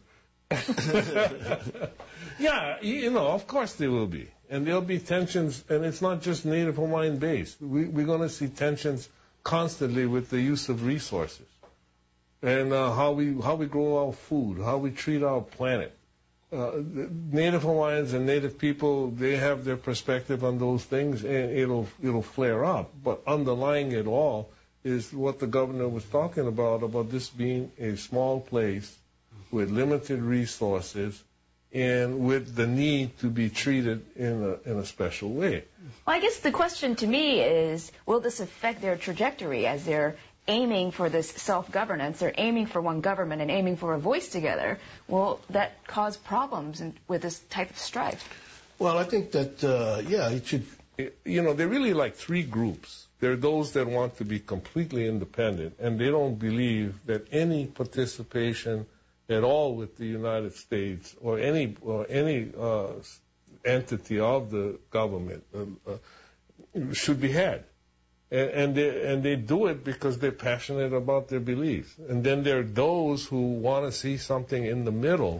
Speaker 7: Yeah, of course there will be. And there'll be tensions, and it's not just Native Hawaiian based. We're going to see tensions constantly with the use of resources and how we grow our food, how we treat our planet. Native Hawaiians and Native people, they have their perspective on those things, and it'll flare up. But underlying it all is what the governor was talking about this being a small place with limited resources and with the need to be treated in a special way.
Speaker 10: Well, I guess the question to me is, will this affect their trajectory as they're aiming for this self-governance? They're aiming for one government and aiming for a voice together. Will that cause problems with this type of strife?
Speaker 9: Well, I think that, it should.
Speaker 7: They're really like three groups. There are those that want to be completely independent, and they don't believe that any participation at all with the United States or any entity of the government should be had. And they do it because they're passionate about their beliefs. And then there are those who want to see something in the middle,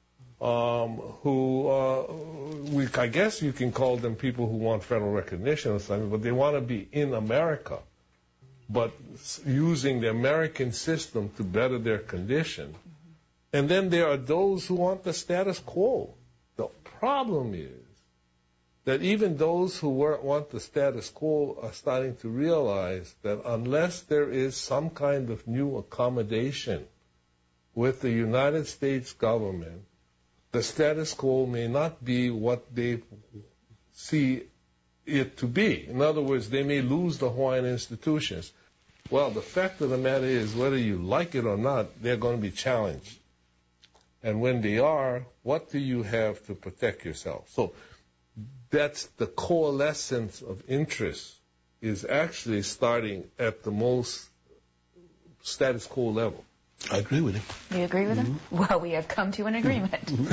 Speaker 7: I guess you can call them people who want federal recognition or something, but they want to be in America, but using the American system to better their condition. And then there are those who want the status quo. The problem is that even those who want the status quo are starting to realize that unless there is some kind of new accommodation with the United States government, the status quo may not be what they see it to be. In other words, they may lose the Hawaiian institutions. Well, the fact of the matter is, whether you like it or not, they're going to be challenged. And when they are, what do you have to protect yourself? So that's the coalescence of interest is actually starting at the most status quo level.
Speaker 9: I agree with him.
Speaker 10: You agree with him? Well, we have come to an agreement.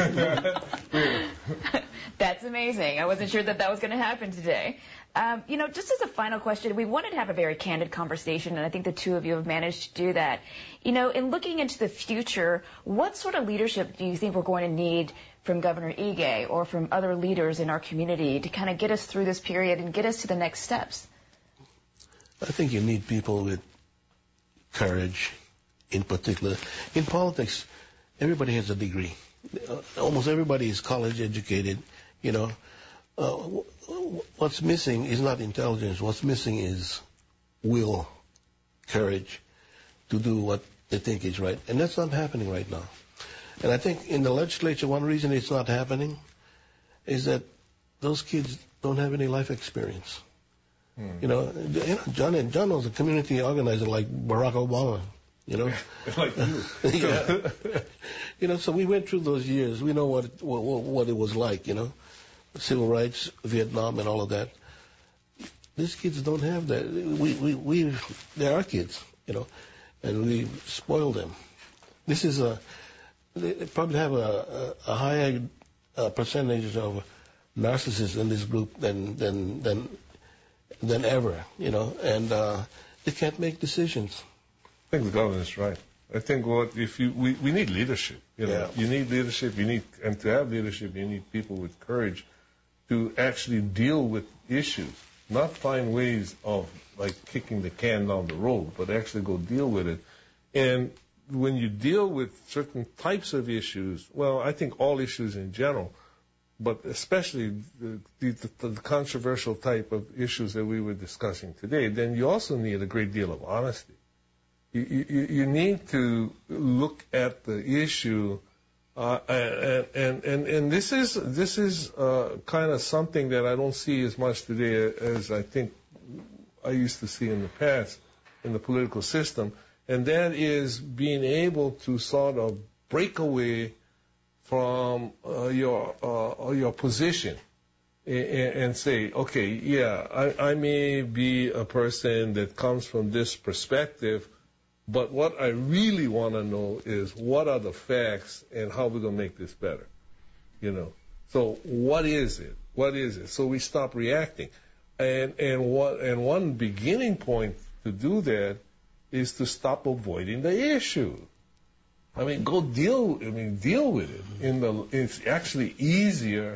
Speaker 10: That's amazing. I wasn't sure that was going to happen today. Just as a final question, we wanted to have a very candid conversation, and I think the two of you have managed to do that. In looking into the future, what sort of leadership do you think we're going to need from Governor Ige or from other leaders in our community to kind of get us through this period and get us to the next steps?
Speaker 9: I think you need people with courage, in particular. In politics, everybody has a degree. Almost everybody is college educated, What's missing is not intelligence. What's missing is will, courage to do what they think is right. And that's not happening right now. And I think in the legislature, one reason it's not happening is that those kids don't have any life experience. John was a community organizer like Barack Obama,
Speaker 7: Like you.
Speaker 9: Yeah. So we went through those years. We know what it was like, civil rights, Vietnam, and all of that. These kids don't have that. They're our kids, and we spoil them. They probably have a higher percentage of narcissists in this group than ever, and they can't make decisions.
Speaker 7: I think the governor's right. I think we need leadership. You need leadership. And to have leadership, you need people with courage to actually deal with issues, not find ways of like kicking the can down the road, but actually go deal with it. And when you deal with certain types of issues, well, I think all issues in general, but especially the controversial type of issues that we were discussing today, then you also need a great deal of honesty. You need to look at the issue, and this is kind of something that I don't see as much today as I think I used to see in the past in the political system, and that is being able to sort of break away from your position and say, okay, yeah, I may be a person that comes from this perspective, but what I really want to know is what are the facts and how we're going to make this better, you know. So what is it? What is it? So we stop reacting. And one beginning point to do that is to stop avoiding the issue. I mean, deal with it. It's actually easier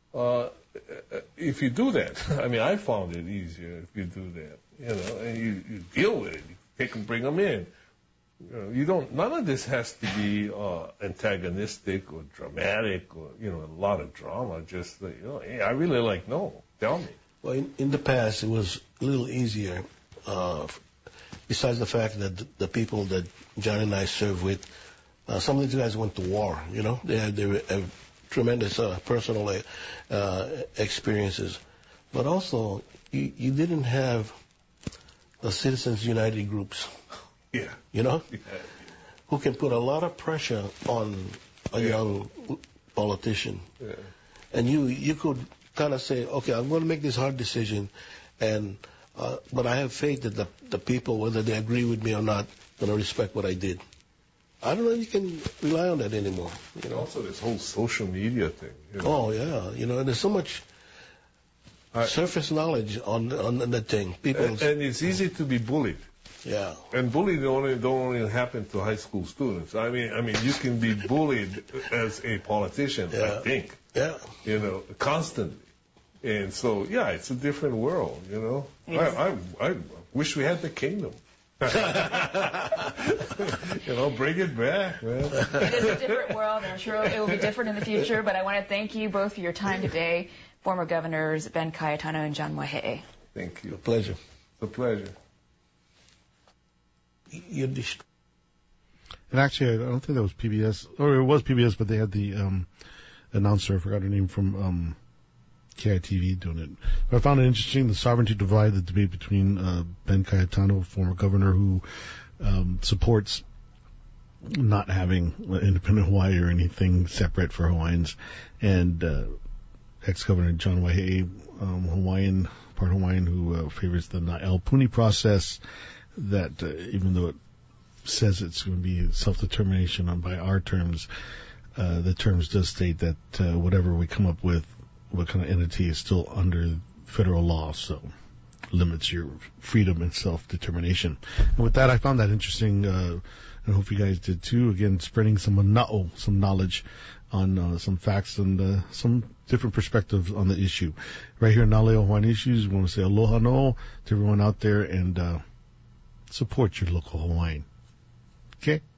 Speaker 7: if you do that. I mean, I found it easier if you do that. You know, and you deal with it. You take them, bring them in. You don't. None of this has to be antagonistic or dramatic or a lot of drama. Just hey, I really like tell me.
Speaker 9: Well, in the past, it was a little easier. Besides the fact that the people that John and I served with, some of these guys went to war. You know, they have tremendous personal experiences, but also you didn't have the Citizens United groups.
Speaker 7: Yeah.
Speaker 9: You know,
Speaker 7: yeah.
Speaker 9: Who can put a lot of pressure on a young politician, and you could kind of say, okay, I'm going to make this hard decision, and but I have faith that the people, whether they agree with me or not, going to respect what I did. I don't know if you can rely on that anymore. You know,
Speaker 7: also this whole social media thing.
Speaker 9: Oh yeah, and there's so much surface knowledge on that thing. People
Speaker 7: and it's easy to be bullied.
Speaker 9: Yeah.
Speaker 7: And bullying don't only happen to high school students. I mean, you can be bullied as a politician. I think.
Speaker 9: Yeah.
Speaker 7: Constantly. And so, it's a different world, Yes. I wish we had the kingdom. Bring it back, man.
Speaker 10: It is a different world, and I'm sure it will be different in the future, but I want to thank you both for your time today, former governors Ben Cayetano and John Waihee.
Speaker 7: Thank you.
Speaker 9: A pleasure.
Speaker 7: It's a pleasure.
Speaker 1: And actually, I don't think that was PBS, or it was PBS, but they had the announcer, I forgot her name, from KITV doing it. But I found it interesting, the sovereignty divide, the debate between Ben Cayetano, former governor, who supports not having independent Hawaii or anything separate for Hawaiians, and ex-governor John Waihee, part Hawaiian, who favors the Na'el Puni process, that even though it says it's going to be self-determination by our terms, the terms does state that whatever we come up with, what kind of entity is still under federal law, so limits your freedom and self-determination. And with that, I found that interesting, and I hope you guys did too. Again, spreading some knowledge on some facts and some different perspectives on the issue. Right here in Naleo Hawaiian Issues, we want to say aloha no to everyone out there and support your local Hawaiian. Okay?